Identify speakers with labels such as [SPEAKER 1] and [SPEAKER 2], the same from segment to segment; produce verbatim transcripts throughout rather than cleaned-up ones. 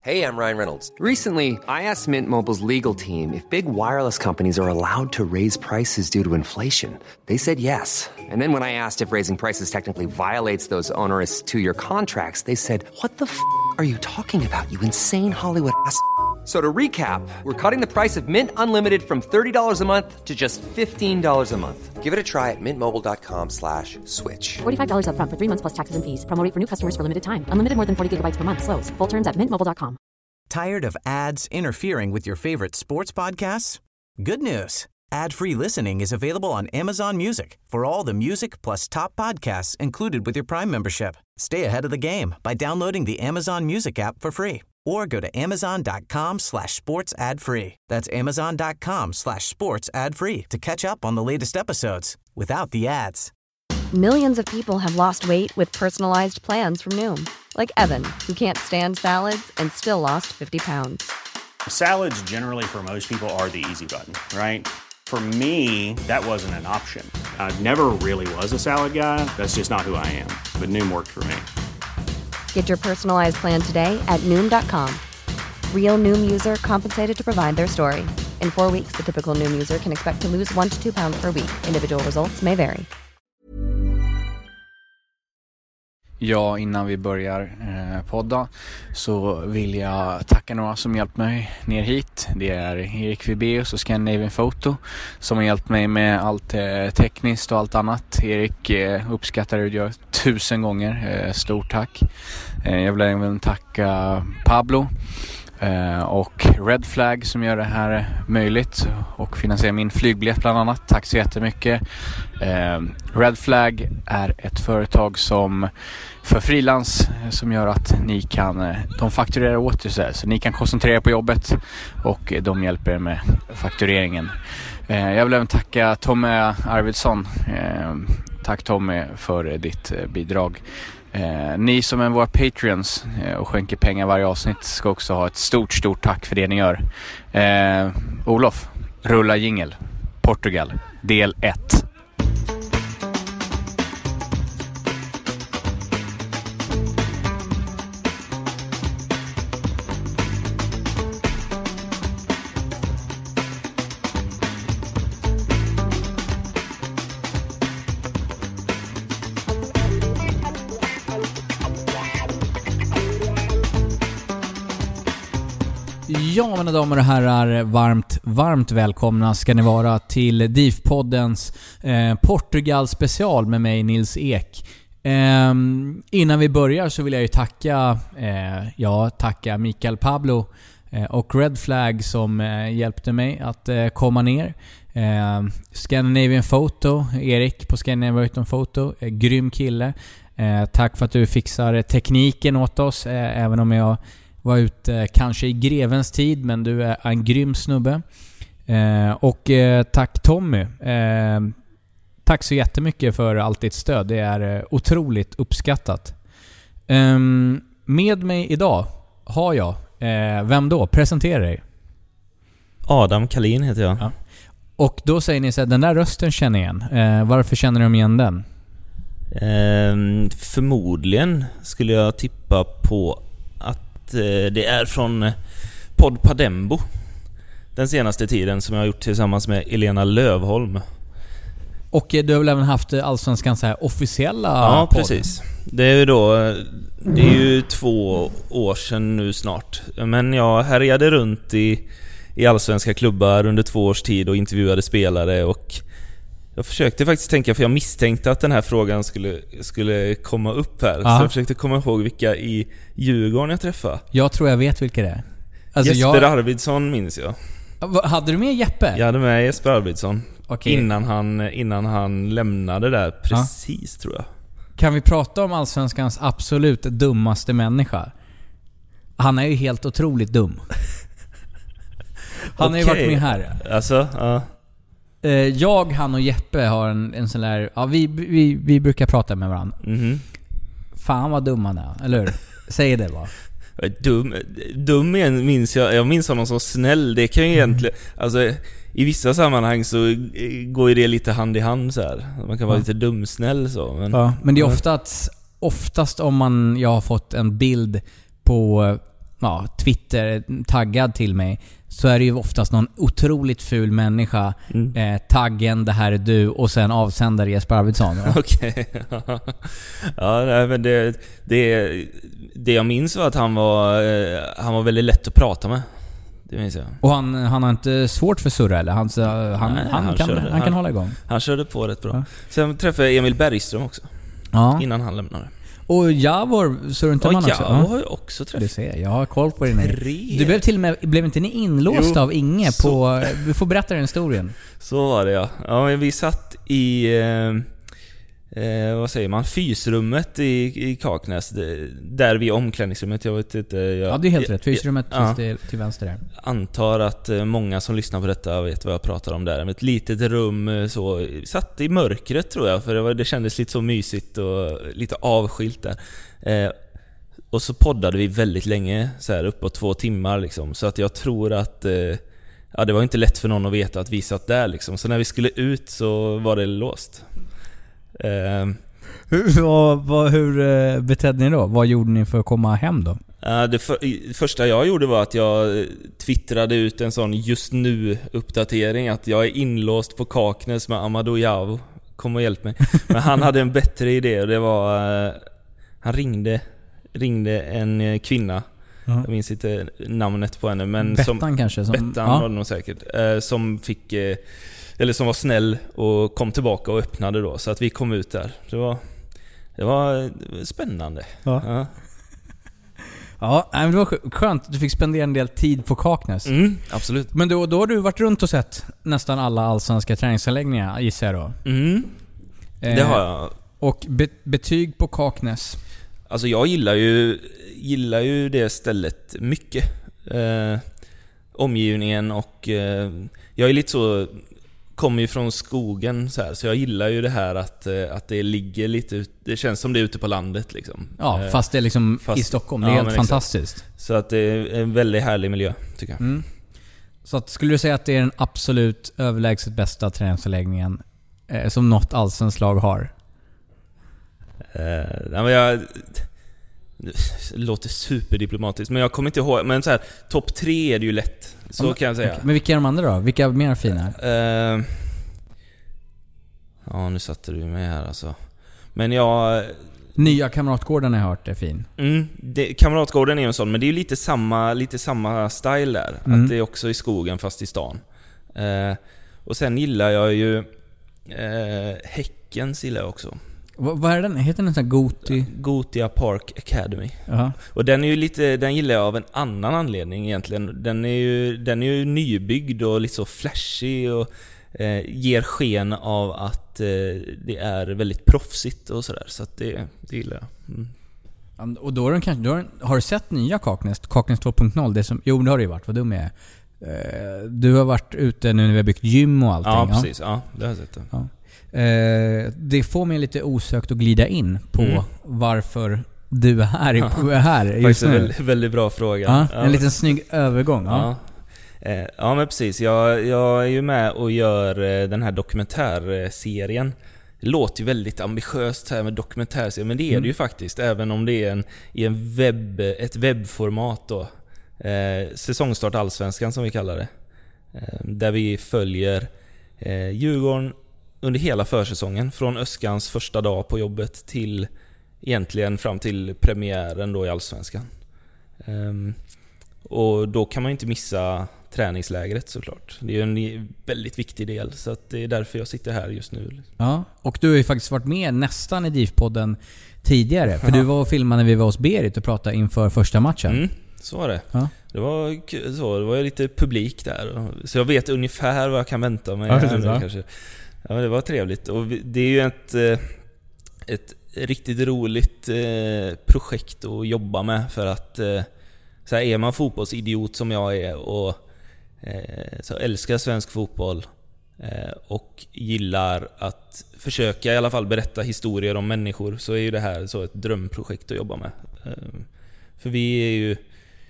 [SPEAKER 1] Hey, I'm Ryan Reynolds.
[SPEAKER 2] Recently, I asked Mint Mobile's legal team if big wireless companies are allowed to raise prices due to inflation. They said yes. And then when I asked if raising prices technically violates those onerous two-year contracts, they said, "What the f*** are you talking about, you insane Hollywood ass?" So to recap, we're cutting the price of Mint Unlimited from thirty dollars a month to just fifteen dollars a month.
[SPEAKER 1] Give it a try at mintmobile.com slash switch.
[SPEAKER 3] forty-five dollars up front for three months plus taxes and fees. Promo rate for new customers for limited time. Unlimited more than forty gigabytes per month. Slows full terms at mint mobile dot com.
[SPEAKER 4] Tired of ads interfering with your favorite sports podcasts? Good news. Ad-free listening is available on Amazon Music for all the music plus top podcasts included with your Prime membership. Stay ahead of the game by downloading the Amazon Music app for free or go to amazon.com slash sports ad free. That's amazon.com slash sports ad free to catch up on the latest episodes without the ads.
[SPEAKER 5] Millions of people have lost weight with personalized plans from Noom. Like Evan, who can't stand salads and still lost fifty pounds.
[SPEAKER 6] Salads generally for most people are the easy button, right? For me, that wasn't an option. I never really was a salad guy. That's just not who I am. But Noom worked for me.
[SPEAKER 5] Get your personalized plan today at Noom dot com. Real Noom user compensated to provide their story. In four weeks, the typical Noom user can expect to lose one to two pounds per week. Individual results may vary.
[SPEAKER 7] Ja, innan vi börjar eh, podda så vill jag tacka några som hjälpt mig ner hit. Det är Erik Vibeus och Scandinavian Photo som har hjälpt mig med allt eh, tekniskt och allt annat. Erik eh, uppskattar det jag tusen gånger. Eh, stort tack. Eh, jag vill även tacka Pablo eh, och Red Flag som gör det här möjligt och finansierar min flygbiljett bland annat. Tack så jättemycket. Eh, Red Flag är ett företag som för frilans som gör att ni kan, de fakturerar åt er så, så ni kan koncentrera er på jobbet och de hjälper er med faktureringen. Eh, jag vill även tacka Tommy Arvidsson. Eh, tack Tommy för ditt bidrag. Eh, ni som är våra Patreons eh, och skänker pengar varje avsnitt ska också ha ett stort, stort tack för det ni gör. Eh, Olof, rulla jingle. Portugal, del ett.
[SPEAKER 8] Ja, mina damer och herrar, varmt, varmt välkomna ska ni vara till D I F-poddens eh, Portugal special med mig, Nils Ek. Eh, innan vi börjar så vill jag ju tacka, eh, ja, tacka Mikael Pablo eh, och Red Flag som eh, hjälpte mig att eh, komma ner. Eh, Scandinavian Photo, Erik på Scandinavian Photo, eh, grym kille. Eh, tack för att du fixar tekniken åt oss, eh, även om jag var ute eh, kanske i grevens tid, men du är en grym snubbe. Eh, och eh, tack Tommy. Eh, tack så jättemycket för allt ditt stöd. Det är eh, otroligt uppskattat. Eh, med mig idag har jag, eh, vem då? Presentera dig.
[SPEAKER 9] Adam Kalin heter jag. Ja.
[SPEAKER 8] Och då säger ni så här, den där rösten känner igen. Eh, varför känner de igen den?
[SPEAKER 9] Eh, förmodligen skulle jag tippa på det är från Podd Padembo den senaste tiden som jag har gjort tillsammans med Elena Lövholm.
[SPEAKER 8] Och du har väl även haft Allsvenskan så här officiella
[SPEAKER 9] Ja,
[SPEAKER 8] podd.
[SPEAKER 9] Precis. Det är ju då det är ju två år sedan nu snart. Men jag härjade runt i i allsvenska klubbar under två års tid och intervjuade spelare, och jag försökte faktiskt tänka, för jag misstänkte att den här frågan skulle, skulle komma upp här. Ja. Så jag försökte komma ihåg vilka i Djurgården jag träffade.
[SPEAKER 8] Jag tror jag vet vilka det är. Alltså
[SPEAKER 9] Jesper
[SPEAKER 8] jag...
[SPEAKER 9] Arvidsson minns jag.
[SPEAKER 8] Hade du med Jeppe?
[SPEAKER 9] Jag hade med Jesper Arvidsson.
[SPEAKER 8] Okay.
[SPEAKER 9] Innan han, innan han lämnade där precis, ja. tror jag.
[SPEAKER 8] Kan vi prata om Allsvenskans absolut dummaste människa? Han är ju helt otroligt dum. Han okay. har ju varit med här.
[SPEAKER 9] Alltså, ja.
[SPEAKER 8] Jag, han och Jeppe har en, en sån där... Ja, vi, vi, vi brukar prata med varandra.
[SPEAKER 9] Mm-hmm.
[SPEAKER 8] Fan vad dum han är, eller hur? Säg det bara.
[SPEAKER 9] Dum, dum minns jag. Jag minns honom så snäll. Det kan ju egentligen... Alltså, i vissa sammanhang så går ju det lite hand i hand så här. Man kan vara ja. lite dumsnäll så. Men,
[SPEAKER 8] ja, men det är ofta att, oftast om man... Jag har fått en bild på... ja, Twitter taggad till mig, så är det ju oftast någon otroligt ful människa, mm. eh, taggen det här är du och sen avsändare Jesper Arvidsson.
[SPEAKER 9] Okej. Ja, nej, men det, det, det jag minns var att han var, eh, han var väldigt lätt att prata med. Det minns jag.
[SPEAKER 8] Och han, han har inte svårt för surra eller? Han, han, nej, han, han, kan, körde, han kan han, hålla igång.
[SPEAKER 9] Han körde på rätt bra.
[SPEAKER 8] Ja.
[SPEAKER 9] Sen träffade jag Emil Bergström också.
[SPEAKER 8] Ja.
[SPEAKER 9] Innan han lämnade.
[SPEAKER 8] Och Javor surrunterman också.
[SPEAKER 9] Ja, jag har ju också träffat.
[SPEAKER 8] Du ser, jag har koll på din. Du blev till och med, blev inte ni inlåst jo, av Inge så. På... Du får berätta den historien.
[SPEAKER 9] Så var det, ja. Ja, men vi satt i... Eh, eh, vad säger man? Fysrummet i, i Kaknäs. Där vid omklädningsrummet. Jag vet inte... Jag,
[SPEAKER 8] ja, det är helt rätt. Fysrummet
[SPEAKER 9] ja,
[SPEAKER 8] till, till vänster där.
[SPEAKER 9] Antar att många som lyssnar på detta vet vad jag pratar om där. Ett litet rum så... Satt i mörkret tror jag. För det, var, det kändes lite så mysigt och lite avskilt där. Eh, och så poddade vi väldigt länge. Så här uppåt två timmar liksom. Så att jag tror att... Eh, ja, det var inte lätt för någon att veta att vi satt där liksom. Så när vi skulle ut så var det låst. Uh,
[SPEAKER 8] hur, vad, vad, hur betedde ni då? Vad gjorde ni för att komma hem då?
[SPEAKER 9] Uh, det för, första jag gjorde var att jag twittrade ut en sån just nu uppdatering att jag är inlåst på Kaknäs med Amadou Javo. Kom och hjälp mig. Men han hade en bättre idé och det var uh, han ringde ringde en kvinna. Uh-huh. Jag minns inte namnet på henne, men
[SPEAKER 8] Bettan
[SPEAKER 9] som
[SPEAKER 8] kanske som
[SPEAKER 9] Bettan ja. Var det nog säkert. Uh, som fick uh, eller som var snäll och kom tillbaka och öppnade då. Så att vi kom ut där. Det var, det var spännande.
[SPEAKER 8] Ja, ja. Ja, men det var skönt att du fick spendera en del tid på Kaknäs.
[SPEAKER 9] Mm, absolut.
[SPEAKER 8] Men då, då har du varit runt och sett nästan alla allsvenska träningsanläggningar, gissar jag då.
[SPEAKER 9] Mm, det har jag.
[SPEAKER 8] Eh, och be, betyg på Kaknäs?
[SPEAKER 9] Alltså jag gillar ju, gillar ju det stället mycket. Eh, omgivningen och... Eh, jag är lite så... kommer ju från skogen så här, så jag gillar ju det här att, att det ligger lite ut, det känns som det är ute på landet liksom.
[SPEAKER 8] Ja, fast det är liksom fast, i Stockholm. Det är ja, helt fantastiskt.
[SPEAKER 9] Exakt. Så att det är en väldigt härlig miljö tycker jag. Mm.
[SPEAKER 8] Så att, skulle du säga att det är den absolut överlägset bästa träningsanläggningen eh, som något allsvenskt lag har?
[SPEAKER 9] Eh, nej, men jag det låter superdiplomatiskt, men jag kommer inte ihåg, men så här topp tre är det ju lätt. Så ja, kan jag säga.
[SPEAKER 8] Okay. Men vilka är de andra då? Vilka är mer fina?
[SPEAKER 9] Uh, ja, nu satte du mig här alltså. Men jag...
[SPEAKER 8] Nya Kamratgården har jag hört är fin.
[SPEAKER 9] Mm, det, Kamratgården är ju en sån, men det är ju lite samma, lite samma style där. Mm. Att det är också i skogen fast i stan. Uh, och sen gillar jag ju uh, Häckens gillar jag också.
[SPEAKER 8] V- vad är den? Heter den sån här Goti?
[SPEAKER 9] Gotia Park Academy.
[SPEAKER 8] Uh-huh.
[SPEAKER 9] Och den är ju lite, den gillar jag av en annan anledning egentligen. Den är ju, den är ju nybyggd och lite så flashy och eh, ger sken av att eh, det är väldigt proffsigt och sådär. Så att det, det gillar jag. Mm.
[SPEAKER 8] Och då är den kanske, då är, har du sett nya Kaknäs? Kaknäs två punkt noll? Det som, jo, det har det ju varit. Vad dum är. Eh, du har varit ute nu när vi har byggt gym och allting.
[SPEAKER 9] Ja, precis. Ja, ja det har jag sett det.
[SPEAKER 8] Ja. Eh, det får mig lite osökt att glida in på mm. varför du är här, är här just
[SPEAKER 9] faktiskt
[SPEAKER 8] nu.
[SPEAKER 9] en väldigt, väldigt bra fråga.
[SPEAKER 8] Ja,
[SPEAKER 9] ja.
[SPEAKER 8] En liten snygg övergång. Ja,
[SPEAKER 9] ja. Eh, ja men precis. Jag, jag är ju med och gör eh, den här dokumentärserien. Det låter ju väldigt ambitiöst här med dokumentärserien, men det är mm. det ju faktiskt. Även om det är en, i en webb, ett webbformat då. Eh, säsongstart Allsvenskan som vi kallar det. Eh, där vi följer eh, Djurgården under hela försäsongen, från Öskans första dag på jobbet till egentligen fram till premiären då i Allsvenskan. Um, och då kan man inte missa träningslägret såklart. Det är ju en väldigt viktig del, så att det är därför jag sitter här just nu.
[SPEAKER 8] Ja, och du har ju faktiskt varit med nästan i D I F-podden tidigare, för du var och filmade när vi var hos Berit och pratade inför första matchen.
[SPEAKER 9] Mm, så var det.
[SPEAKER 8] Ja.
[SPEAKER 9] Det var så, det var ju lite publik där, så jag vet ungefär vad jag kan vänta mig.
[SPEAKER 8] Ja,
[SPEAKER 9] här nu, kanske. Ja, det var trevligt. Och det är ju ett, ett riktigt roligt projekt att jobba med, för att så här, är man fotbollsidiot som jag är och så älskar svensk fotboll och gillar att försöka i alla fall berätta historier om människor, så är ju det här så ett drömprojekt att jobba med. För vi är ju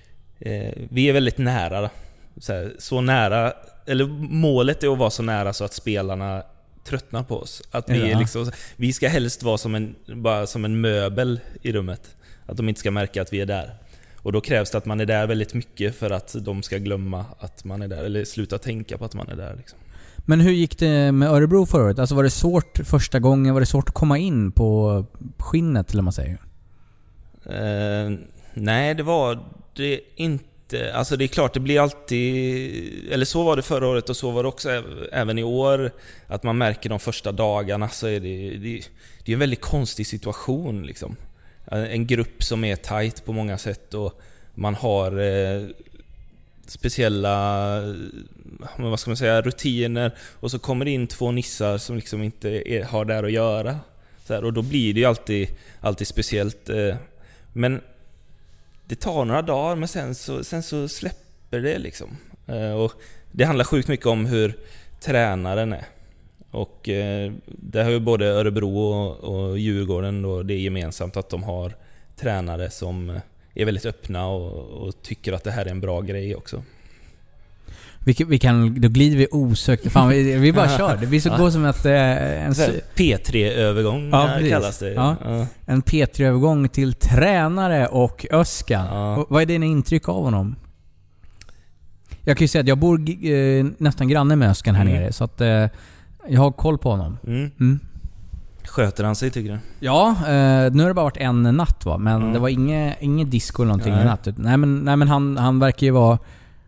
[SPEAKER 9] vi är väldigt nära, så, här, så nära, eller målet är att vara så nära så att spelarna tröttnar på oss. Att vi, ja. är liksom, vi ska helst vara som en, bara som en möbel i rummet. Att de inte ska märka att vi är där. Och då krävs det att man är där väldigt mycket för att de ska glömma att man är där, eller sluta tänka på att man är där liksom.
[SPEAKER 8] Men hur gick det med Örebro förra året? Alltså var det svårt första gången? Var det svårt att komma in på skinnet, eller man säger?
[SPEAKER 9] Eh, nej, det var det inte. Alltså det är klart, det blir alltid... Eller så var det förra året och så var det också även i år. Att man märker de första dagarna så är det... Det, det är en väldigt konstig situation liksom. En grupp som är tight på många sätt och man har... Eh, speciella, vad ska man säga, rutiner, och så kommer det in två nissar som liksom inte är, har där att göra så här, och då blir det ju alltid, alltid speciellt, men det tar några dagar, men sen så, sen så släpper det liksom, och det handlar sjukt mycket om hur tränaren är, och det har ju både Örebro och, och Djurgården då, det är gemensamt att de har tränare som är väldigt öppna och, och tycker att det här är en bra grej också.
[SPEAKER 8] Vi, vi kan, då glider vi osökt. Fan, vi, vi bara kör. Det blir så ja. gå som att... Eh, en
[SPEAKER 9] P tre-övergång
[SPEAKER 8] ja,
[SPEAKER 9] kallas det.
[SPEAKER 8] Ja.
[SPEAKER 9] Ja.
[SPEAKER 8] En P tre-övergång till tränare och Özcan. Ja. Vad är dina intryck av honom? Jag kan ju säga att jag bor eh, nästan granne med Özcan här mm. nere. Så att eh, jag har koll på honom. Mm. Mm.
[SPEAKER 9] Sköter han sig, tycker du?
[SPEAKER 8] Ja, eh, nu har det bara varit en natt va, men mm. det var inget inget disco eller någonting nej. i natt. Nej men nej men han han verkar ju vara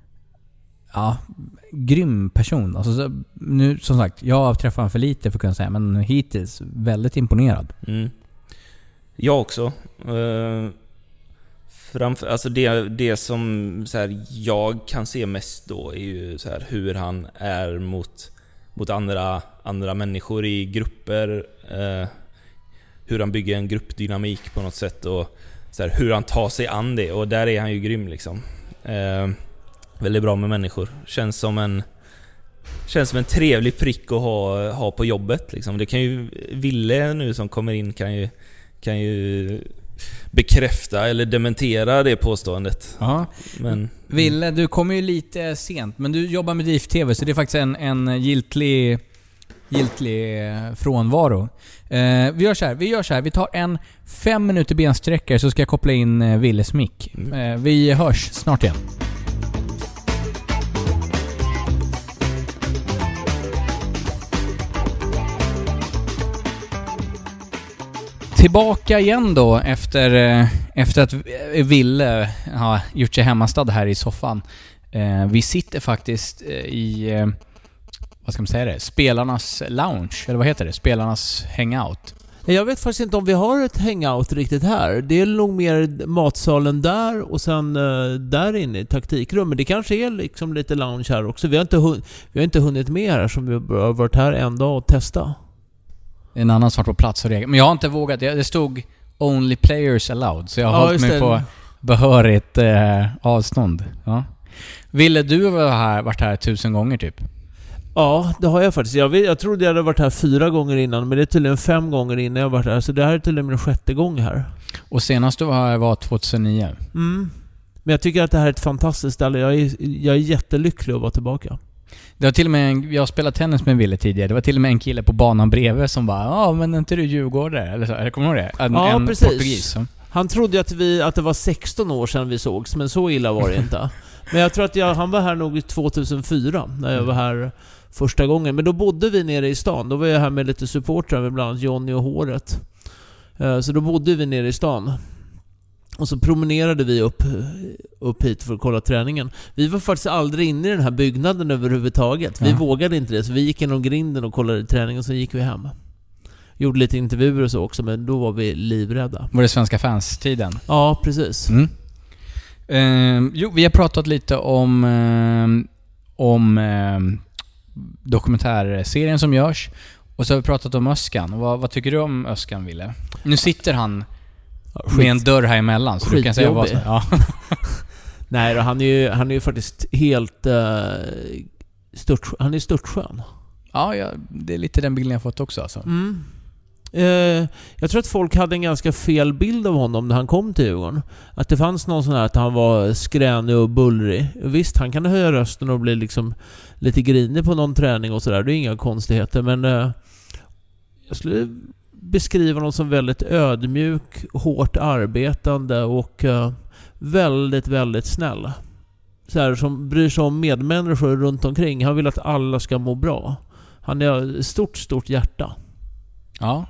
[SPEAKER 8] ja, grym person. Alltså så, nu som sagt, jag har träffat honom för lite för att kunna säga, men hittills väldigt imponerad.
[SPEAKER 9] Mm. Jag också. Uh, framför, alltså det det som så här, jag kan se mest då är ju så här, hur han är mot mot andra andra människor i grupper, eh, hur han bygger en gruppdynamik på något sätt, och så här, hur han tar sig an det, och där är han ju grym liksom. Eh, väldigt bra med människor. Känns som en känns som en trevlig prick att ha ha på jobbet liksom. Det kan ju Ville nu som kommer in kan ju kan ju bekräfta eller dementera det påståendet.
[SPEAKER 8] Ja. Men Ville, du kommer ju lite sent, men du jobbar med D I F T V, så det är faktiskt en en giltig giltig frånvaro. Eh, vi gör så här, vi gör så här, vi tar en fem minuter bensträckare, så ska jag koppla in eh, Villes mick. Eh, vi hörs snart igen. Tillbaka igen då efter, efter att Ville har gjort sig hemmastad här i soffan. Eh, vi sitter faktiskt i, vad ska man säga det? Spelarnas lounge, eller vad heter det? Spelarnas hangout.
[SPEAKER 10] Jag vet faktiskt inte om vi har ett hangout riktigt här. Det är nog mer matsalen där och sen uh, där inne i taktikrummet. Det kanske är liksom lite lounge här också. Vi har inte, hun- vi har inte hunnit med här som vi har varit här en dag och testa.
[SPEAKER 8] En annan sak på plats och regel. Men jag har inte vågat. Det stod only players allowed. Så jag har ja, hållit mig det. på behörigt eh, avstånd. Ja. Ville du ha här, varit här tusen gånger typ?
[SPEAKER 10] Ja, det har jag faktiskt. Jag, vet, jag trodde jag hade varit här fyra gånger innan, men det är tydligen fem gånger innan jag varit här. Så det här är tydligen min sjätte gång här.
[SPEAKER 8] Och senast du var här var tjugohundranio.
[SPEAKER 10] Mm. Men jag tycker att det här är ett fantastiskt ställe. Jag är, jag är jättelycklig att vara tillbaka.
[SPEAKER 8] Det var till och med en, jag spelade tennis med Ville tidigare. Det var till och med en kille på banan bredvid som bara, ja men är inte du Djurgårdare? Eller så, kommer du ihåg det? En,
[SPEAKER 10] ja,
[SPEAKER 8] en
[SPEAKER 10] precis.
[SPEAKER 8] Portugis. Så.
[SPEAKER 10] Han trodde att, vi, att det var sexton år sedan vi sågs, men så illa var det inte. Men jag tror att jag, han var här nog tjugohundrafyra när jag var här första gången. Men då bodde vi nere i stan. Då var jag här med lite supportrar, med bland annat Johnny och Håret. Så då bodde vi nere i stan. Och så promenerade vi upp, upp hit för att kolla träningen. Vi var faktiskt aldrig inne i den här byggnaden överhuvudtaget. Vi ja. vågade inte det, så vi gick genom grinden och kollade träningen och så gick vi hem. Gjorde lite intervjuer och så också, men då var vi livrädda.
[SPEAKER 8] Var det svenska fans-tiden?
[SPEAKER 10] Ja, precis.
[SPEAKER 8] Mm. Eh, jo, vi har pratat lite om, eh, om eh, dokumentärserien som görs. Och så har vi pratat om Özcan. Vad, vad tycker du om Özcan, Ville? Nu sitter han Skit. med en dörr här emellan, så du kan säga vad som, ja.
[SPEAKER 10] Nej, han är ju han är ju faktiskt helt uh, stört, han är störtskön.
[SPEAKER 8] Ja, ja, det är lite den bilden jag fått också alltså.
[SPEAKER 10] Mm. Uh, jag tror att folk hade en ganska fel bild av honom när han kom till Djurgården. Att det fanns någon sån här att han var skränig och bullrig. Visst, han kan höja rösten och bli liksom lite grinig på någon träning och sådär. Det är inga konstigheter, men uh, jag skulle beskriva honom som väldigt ödmjuk, hårt arbetande och uh, väldigt, väldigt snäll. Så här, som bryr sig om medmänniskor runt omkring. Han vill att alla ska må bra. Han har ett stort, stort hjärta.
[SPEAKER 8] Ja.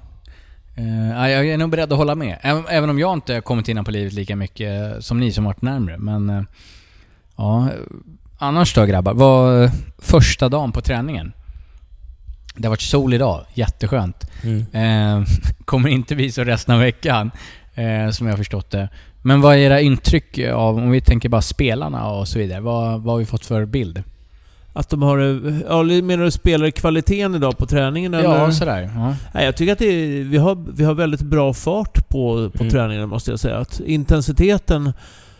[SPEAKER 8] Uh, jag är nog beredd att hålla med. Även, även om jag inte kommit in på livet lika mycket som ni som varit närmare. Men uh, ja, annars då grabbar, var första dagen på träningen. Det har varit sol idag, jätteskönt. Mm. Uh, kommer inte bli så resten av veckan, uh, som jag har förstått det. Men vad är era intryck av, om vi tänker bara spelarna och så vidare, vad, vad har vi fått för bild? Att de har, ja, menar du spelar kvaliteten idag på träningen? Eller? Ja, sådär. Ja. Nej, jag tycker att det är, vi, har, vi har väldigt bra fart på, på mm. träningen, måste jag säga. Att intensiteten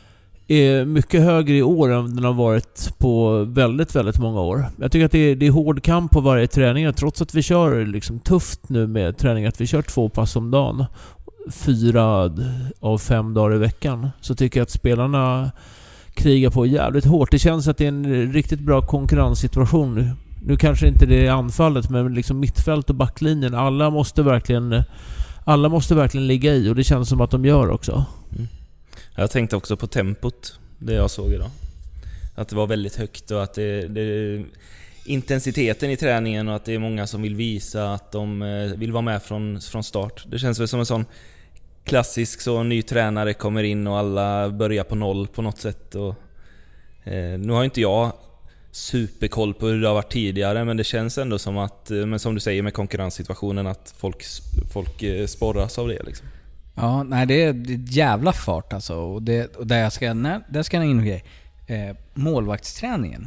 [SPEAKER 8] är mycket högre i år än den har varit på väldigt, väldigt många år. Jag tycker att det är, det är hård kamp på varje träning, trots att vi kör liksom tufft nu med träning, att vi kör två pass om dagen, fyra av fem dagar i veckan, så tycker jag att spelarna krigar på jävligt hårt. Det känns att det är en riktigt bra konkurrenssituation nu. Nu kanske inte det är anfallet, men liksom mittfält och backlinjen, alla måste verkligen alla måste verkligen ligga i, och det känns som att de gör också.
[SPEAKER 9] Mm. Jag tänkte också på tempot, det jag såg idag. Att det var väldigt högt och att det, det intensiteten i träningen, och att det är många som vill visa att de vill vara med från, från start. Det känns väl som en sån klassisk så ny tränare kommer in och alla börjar på noll på något sätt. Och, eh, nu har inte jag superkoll på hur det har varit tidigare, men det känns ändå som att, men som du säger med konkurrenssituationen, att folk, folk sporras av det liksom. Ja, nej, det är, det är jävla fart alltså. Och, det, och där jag ska, nej, där ska jag in i eh, målvaktsträningen.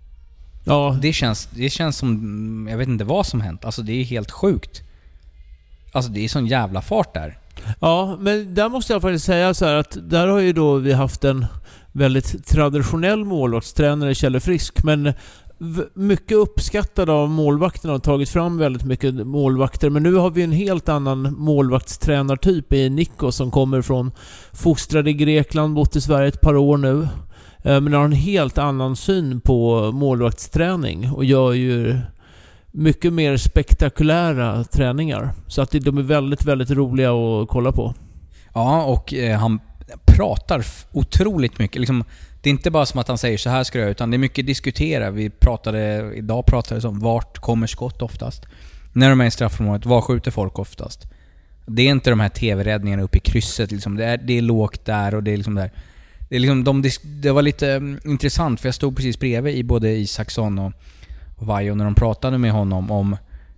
[SPEAKER 9] Ja, det känns, det känns som, jag vet inte vad som hänt. Alltså det är helt sjukt. Alltså det är sån jävla fart där.
[SPEAKER 10] Ja, men där måste jag faktiskt säga så här, att där har ju då vi haft en väldigt traditionell målvaktstränare, Kjelle Frisk, men v- mycket uppskattad av målvakterna och tagit fram väldigt mycket målvakter. Men nu har vi en helt annan målvaktstränartyp i Nico, som kommer från fostrad i Grekland, bott i Sverige ett par år nu. Men har en helt annan syn på målvaktsträning och gör ju mycket mer spektakulära träningar. Så att de är väldigt, väldigt roliga att kolla på. Ja, och eh, han pratar otroligt mycket. Liksom, det är inte bara som att han säger så här ska jag göra, utan det är mycket diskutera. Vi pratade, idag pratade om vart kommer skott oftast. När de är i straffområdet, var skjuter folk oftast? Det är inte de här tv-räddningarna uppe i krysset. Liksom. Det, är, det är lågt där och det är liksom där. Det, är liksom, de, det var lite um, intressant, för jag stod precis bredvid i både Isaksson och, och Vajo när de pratade med honom om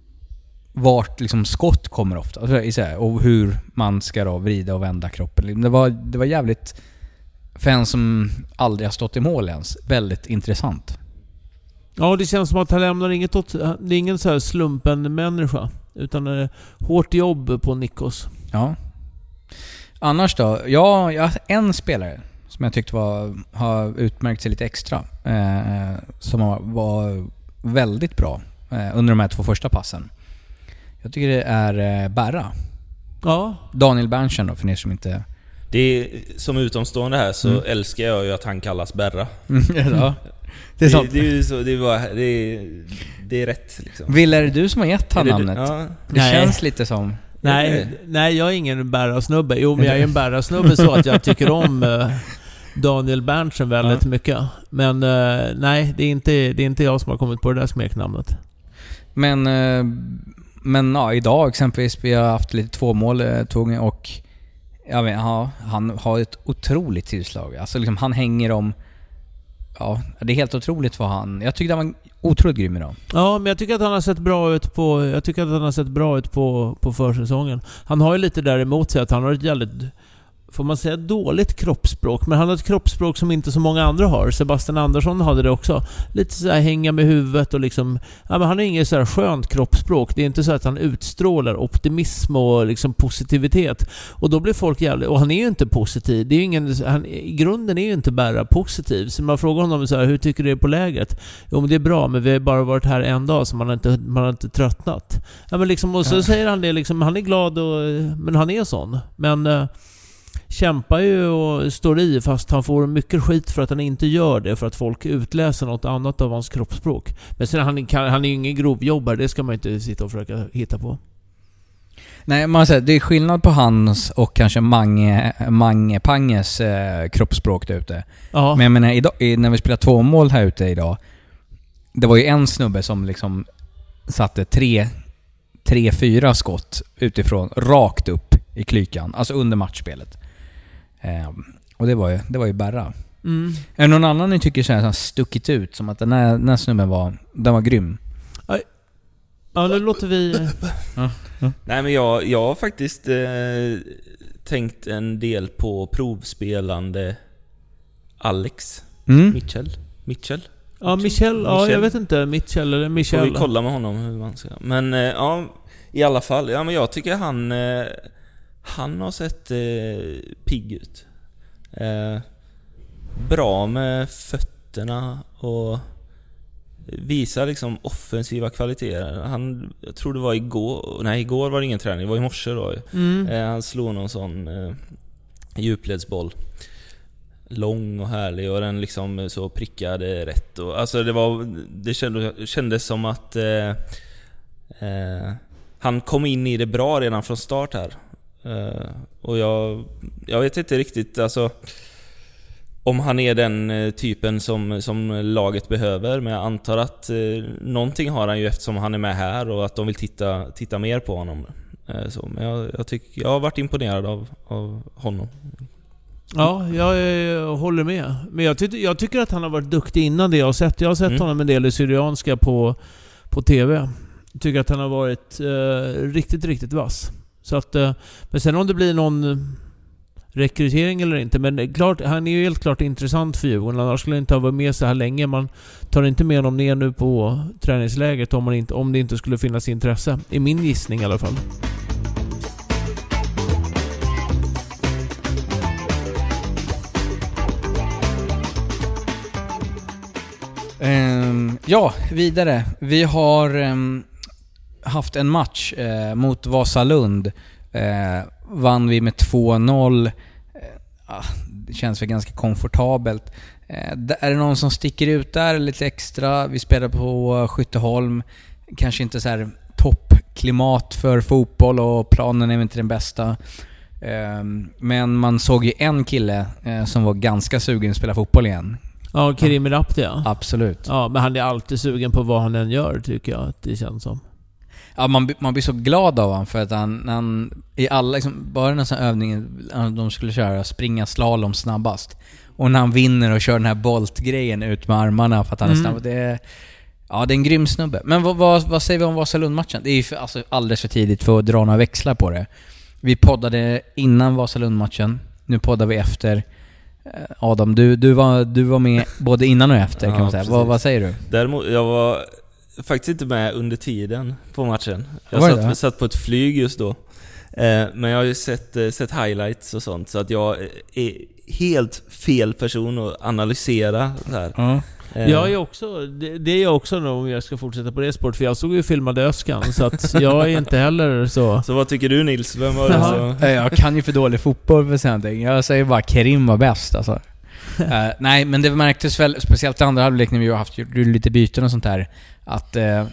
[SPEAKER 10] vart liksom skott kommer ofta och hur man ska då vrida och vända kroppen. Det var, det var jävligt, för en som aldrig har stått i mål ens, väldigt intressant. Ja, det känns som att han lämnar inget åt, det är ingen så här slumpen människa, utan det är hårt jobb på Nikos. Ja. Annars då? Ja, jag har en spelare som jag tyckte var, har utmärkt sig lite extra, eh, som var väldigt bra eh, under de här två första passen. Jag tycker det är eh, Berra. Ja. Daniel Berntsen då, för er som inte... Det är, som utomstående här så mm. älskar jag ju att han kallas Berra. Ja, det är sant. Det, det är ju så, det är, bara, det är, det är rätt liksom. Vill, är det du som har gett han namnet? Ja. Det nej. Känns lite som... Nej, nej, jag är ingen Berra-snubbe. Jo, men jag är en Berra-snubbe så att jag tycker om... Eh, Daniel Berntsen väldigt ja. mycket. Men uh, nej, det är, inte, det är inte jag som har kommit på det där smeknamnet. Men, uh, men ja, idag exempelvis, vi har haft lite tvåmål uh, och jag vet, ja, han har ett otroligt tillslag. Alltså liksom, han hänger om... Ja, det är helt otroligt för han. Jag tycker han var otroligt grym idag. Ja, men jag tycker att han har sett bra ut på jag tycker att han har sett bra ut på, på försäsongen. Han har ju lite däremot sig att han har ett jävligt... Får man säga dåligt kroppsspråk, men han har ett kroppsspråk som inte så många andra har. Sebastian Andersson hade det också. Lite så här hänga med huvudet och liksom, ja, men han har inget så här skönt kroppsspråk. Det är inte så att han utstrålar optimism och liksom positivitet. Och då blir folk jävligt, och han är ju inte positiv. Det är ju ingen, han, i grunden är ju inte bara positiv. Så man frågar honom så här, hur tycker du det är på läget? Jo, men det är bra, men vi har bara varit här en dag så man har inte, man har inte tröttnat. Ja, men liksom, och så ja. säger han det liksom, han är glad och, men han är sån. Men kämpar ju och står i, fast han får mycket skit för att han inte gör det, för att folk utläser något annat av hans kroppsspråk. Men sen han, kan, han är ju ingen grovjobbare, det ska man inte sitta och försöka hitta på.
[SPEAKER 8] Nej, man säger det är skillnad på hans och kanske Mange, Mange Panges eh, kroppsspråk där ute.
[SPEAKER 10] Ja.
[SPEAKER 8] Men jag menar, idag, när vi spelar två mål här ute idag, det var ju en snubbe som liksom satte tre, tre fyra skott utifrån, rakt upp i klykan, alltså under matchspelet. Eh, och det var ju, det var ju Berra.
[SPEAKER 10] Mm.
[SPEAKER 8] Är det någon annan ni tycker så här stuckit ut som att den här, den här snubben var, den var grym?
[SPEAKER 10] Ja, nu låter vi...
[SPEAKER 8] Ja. Ja.
[SPEAKER 9] Nej, men jag, jag har faktiskt eh, tänkt en del på provspelande Alex
[SPEAKER 8] Mm.
[SPEAKER 9] Mitchell. Mitchell?
[SPEAKER 10] Ja, Michel, ja, jag vet inte, Mitchell eller Michel.
[SPEAKER 9] Får vi kolla med honom hur man ska. Men eh, ja, i alla fall, ja, men jag tycker han eh, han har sett eh, pigg ut. Eh, bra med fötterna och visar liksom offensiva kvaliteter. Han, jag tror det var igår, nej igår var det ingen träning, det var i morse då.
[SPEAKER 10] Mm.
[SPEAKER 9] Eh, han slog någon sån eh, djupledsboll. Lång och härlig och den liksom så prickade rätt och, alltså det var, det kändes, kändes som att eh, eh, han kom in i det bra redan från start här. Eh, och jag jag vet inte riktigt, alltså om han är den typen som, som laget behöver, men jag antar att eh, någonting har han ju eftersom han är med här och att de vill titta, titta mer på honom. Eh, så, men jag, jag, tycker, jag har varit imponerad av, av honom.
[SPEAKER 10] Ja, jag, jag håller med. Men jag, ty- jag tycker att han har varit duktig innan det jag har sett. Jag har sett
[SPEAKER 9] Mm.
[SPEAKER 10] honom en del i Syrianska på, på tv. Jag tycker att han har varit eh, riktigt, riktigt vass. Så att, eh, men sen om det blir någon rekrytering eller inte, men klart, han är ju helt klart intressant för Djurgården, annars skulle han inte ha varit med så här länge. Man tar inte med honom ner nu på träningsläget om, man inte, om det inte skulle finnas intresse, i min gissning i alla fall.
[SPEAKER 8] Um, ja, vidare. Vi har um, haft en match uh, mot Vasalund. Uh, vann vi med två noll. Uh, det känns väl ganska komfortabelt. Uh, är det någon som sticker ut där lite extra? Vi spelar på uh, Skytteholm. Kanske inte så här toppklimat för fotboll och planen är inte den bästa. Uh, men man såg ju en kille uh, som var ganska sugen att spela fotboll igen.
[SPEAKER 10] Ja, Kerim Rapti, ja.
[SPEAKER 8] Absolut.
[SPEAKER 10] Ja, men han är alltid sugen på vad han än gör, tycker jag att det känns som.
[SPEAKER 8] Ja, man, man blir så glad av honom för att han, han i alla liksom, bara en sån här övning de skulle köra, springa slalom snabbast. Och när han vinner och kör den här boltgrejen ut med armarna för att han är
[SPEAKER 10] Mm.
[SPEAKER 8] snabb. Det är, ja, det är en grym snubbe. Men vad, vad, vad säger vi om Vasalund-matchen? Det är ju för, alltså, alldeles för tidigt för att dra några växlar på det. Vi poddade innan Vasalund-matchen. Nu poddar vi efter. Adam, du, du, var, du var med både innan och efter, kan
[SPEAKER 9] Ja,
[SPEAKER 8] man säga. Vad, vad säger du?
[SPEAKER 9] Däremot, jag var faktiskt inte med under tiden på matchen. Jag
[SPEAKER 8] Var det
[SPEAKER 9] satt,
[SPEAKER 8] det?
[SPEAKER 9] satt på ett flyg just då. Eh, men jag har ju sett, eh, sett highlights och sånt, så att jag är helt fel person att analysera det här.
[SPEAKER 8] Ja.
[SPEAKER 9] Eh,
[SPEAKER 10] Jag är också, det, det är jag också nu om jag ska fortsätta på det sport, för jag såg ju filmade Öskan, så att jag är inte heller så.
[SPEAKER 9] Så vad tycker du, Nils? Vem var det
[SPEAKER 10] Ja.
[SPEAKER 9] så?
[SPEAKER 8] Jag kan ju för dålig fotboll för någonting. Jag säger bara Kerim var bäst alltså. uh, nej, men det märktes väl speciellt i andra halvlek när vi har haft lite byten och sånt där, att uh,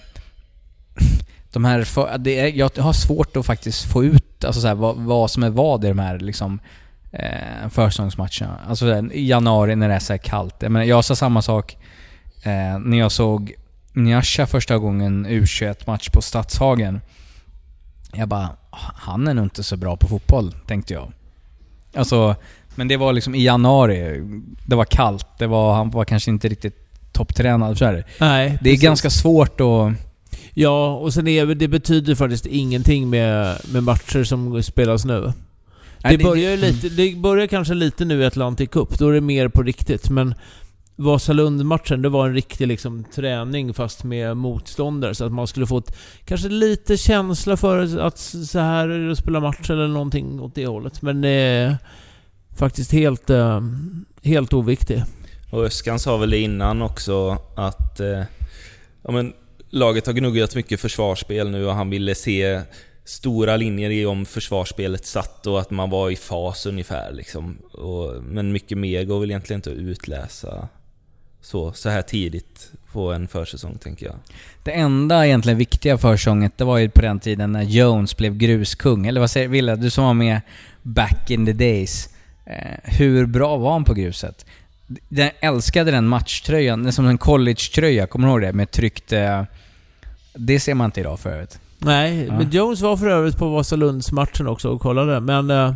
[SPEAKER 8] de här för, det är, jag har svårt att faktiskt få ut alltså så här, vad, vad som är vad i de här liksom uh, försäsongsmatcherna. Alltså där, i januari när det är så här kallt. Jag menar, jag sa samma sak uh, när jag såg Njasha första gången U tjugoett-match på Stadshagen. Jag bara, han är nog inte så bra på fotboll, tänkte jag. Alltså, men det var liksom i januari. Det var kallt. Det var, han var kanske inte riktigt topptränad så här.
[SPEAKER 10] Nej,
[SPEAKER 8] Det är
[SPEAKER 10] precis.
[SPEAKER 8] ganska svårt att...
[SPEAKER 10] Ja, och sen är det betyder faktiskt ingenting med, med matcher som spelas nu.
[SPEAKER 8] Nej,
[SPEAKER 10] Det börjar ju lite, det börjar kanske lite nu i Atlantic Cup, då är det mer på riktigt, men Vasalund-matchen, det var en riktig liksom träning fast med motståndare, så att man skulle få ett, kanske lite känsla för att så här är det att spela match eller någonting åt det hållet, men det är faktiskt helt eh, helt oviktigt.
[SPEAKER 9] Och Öskan sa väl det innan också att eh, ja, men laget har gnuggat mycket försvarsspel nu och han ville se stora linjer i om försvarsspelet satt och att man var i fas ungefär liksom. Och, men mycket mer går väl egentligen inte att utläsa så, så här tidigt på en försäsong, tänker jag.
[SPEAKER 8] Det enda egentligen viktiga försäsongen, det var ju på den tiden när Jones blev gruskung. Eller vad säger Wille, du som var med back in the days. Eh, hur bra var han på gruset? Jag älskade den matchtröjan, den som en college-tröja, kommer du ihåg det? Med tryckt... Eh, det ser man inte idag förut.
[SPEAKER 10] Nej,
[SPEAKER 8] ja.
[SPEAKER 10] Men Jones var för övrigt på Vasalundsmatchen också och kollade. Men eh,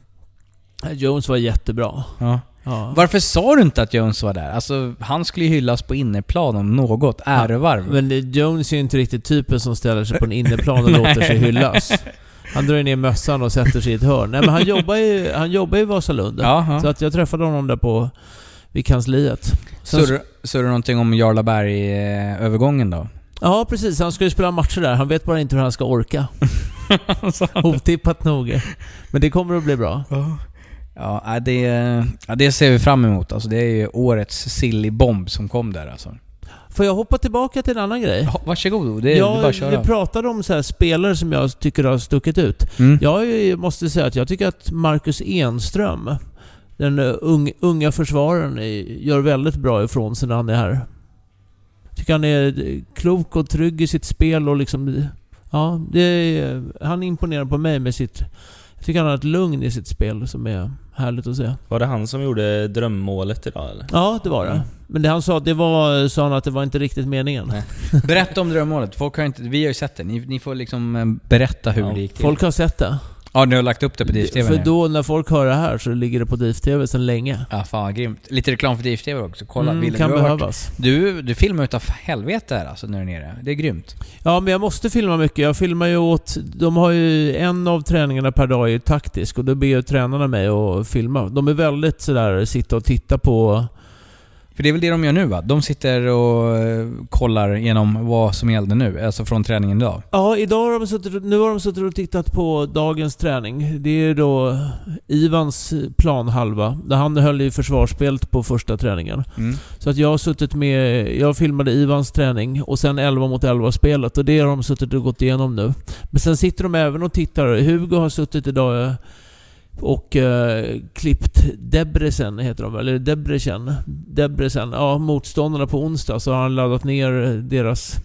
[SPEAKER 10] Jones var jättebra.
[SPEAKER 8] Ja.
[SPEAKER 10] Ja.
[SPEAKER 8] Varför sa du inte att Jones var där? Alltså, han skulle ju hyllas på innerplan om något. Ärevarv.
[SPEAKER 10] Ja, men Jones är ju inte riktigt typen som ställer sig på en innerplan och låter sig hyllas. Han drar ner mössan och sätter sig i ett hörn. Nej, men han jobbar ju, han jobbar i Vasalund.
[SPEAKER 8] Jaha.
[SPEAKER 10] Så att jag träffade honom där på vid kansliet.
[SPEAKER 8] Så du, så du någonting om Jarlaberg-övergången då?
[SPEAKER 10] Ja, precis. Han ska ju spela matcher där. Han vet bara inte hur han ska orka. Otippat nog. Men det kommer att bli bra.
[SPEAKER 8] Ja, det, ja, det ser vi fram emot. Alltså, det är ju årets silly bomb som kom där. Alltså.
[SPEAKER 10] Får jag hoppa tillbaka till en annan grej?
[SPEAKER 8] Ja, varsågod. Det är
[SPEAKER 10] jag,
[SPEAKER 8] bara att köra.
[SPEAKER 10] Vi pratade om så här spelare som jag tycker har stuckit ut.
[SPEAKER 8] Mm.
[SPEAKER 10] Jag måste säga att jag tycker att Marcus Enström, den unga försvararen, gör väldigt bra ifrån sig när han är här. Jag tycker han är klok och trygg i sitt spel och liksom, ja, det är, han imponerar på mig med sitt, jag tycker han har ett lugn i sitt spel som är härligt att se.
[SPEAKER 9] Var det han som gjorde drömmålet idag eller?
[SPEAKER 10] Ja, det var det. Men det han sa, det var, sa han att det var inte riktigt meningen.
[SPEAKER 8] Nej. Berätta om drömmålet. Folk har inte, vi har ju sett det. Ni, ni får liksom berätta hur
[SPEAKER 10] ja,
[SPEAKER 8] det gick till.
[SPEAKER 10] Folk har sett det.
[SPEAKER 8] Ja, ni har lagt upp det på D I F T V.
[SPEAKER 10] För
[SPEAKER 8] nu.
[SPEAKER 10] då när folk hör det här så ligger det på D I F T V sedan länge.
[SPEAKER 8] Ja, fan grymt. Lite reklam för D I F T V också. Kolla,
[SPEAKER 10] mm,
[SPEAKER 8] Wille,
[SPEAKER 10] kan
[SPEAKER 8] du,
[SPEAKER 10] behövas.
[SPEAKER 8] du, du filmar utav helvete här alltså, när du är nere. Det är grymt.
[SPEAKER 10] Ja, men jag måste filma mycket. Jag filmar ju åt... De har ju en av träningarna per dag är taktisk och då ber ju tränarna mig att filma. De är väldigt sådär, sitta och titta på...
[SPEAKER 8] För det är väl det de gör nu, va? De sitter och kollar igenom vad som gällde nu, alltså från träningen idag.
[SPEAKER 10] Ja, idag har de suttit, nu har de suttit och tittat på dagens träning. Det är då Ivans planhalva, där han höll i försvarsspelet på första träningen. Mm. Så att jag har suttit med, jag filmade Ivans träning och sen elva mot elva spelet, och det har de suttit och gått igenom nu. Men sen sitter de även och tittar. Hugo har suttit idag och uh, klippt Debrecen heter de, eller Debrecen Debrecen, ja, motståndarna på onsdag, så har han laddat ner deras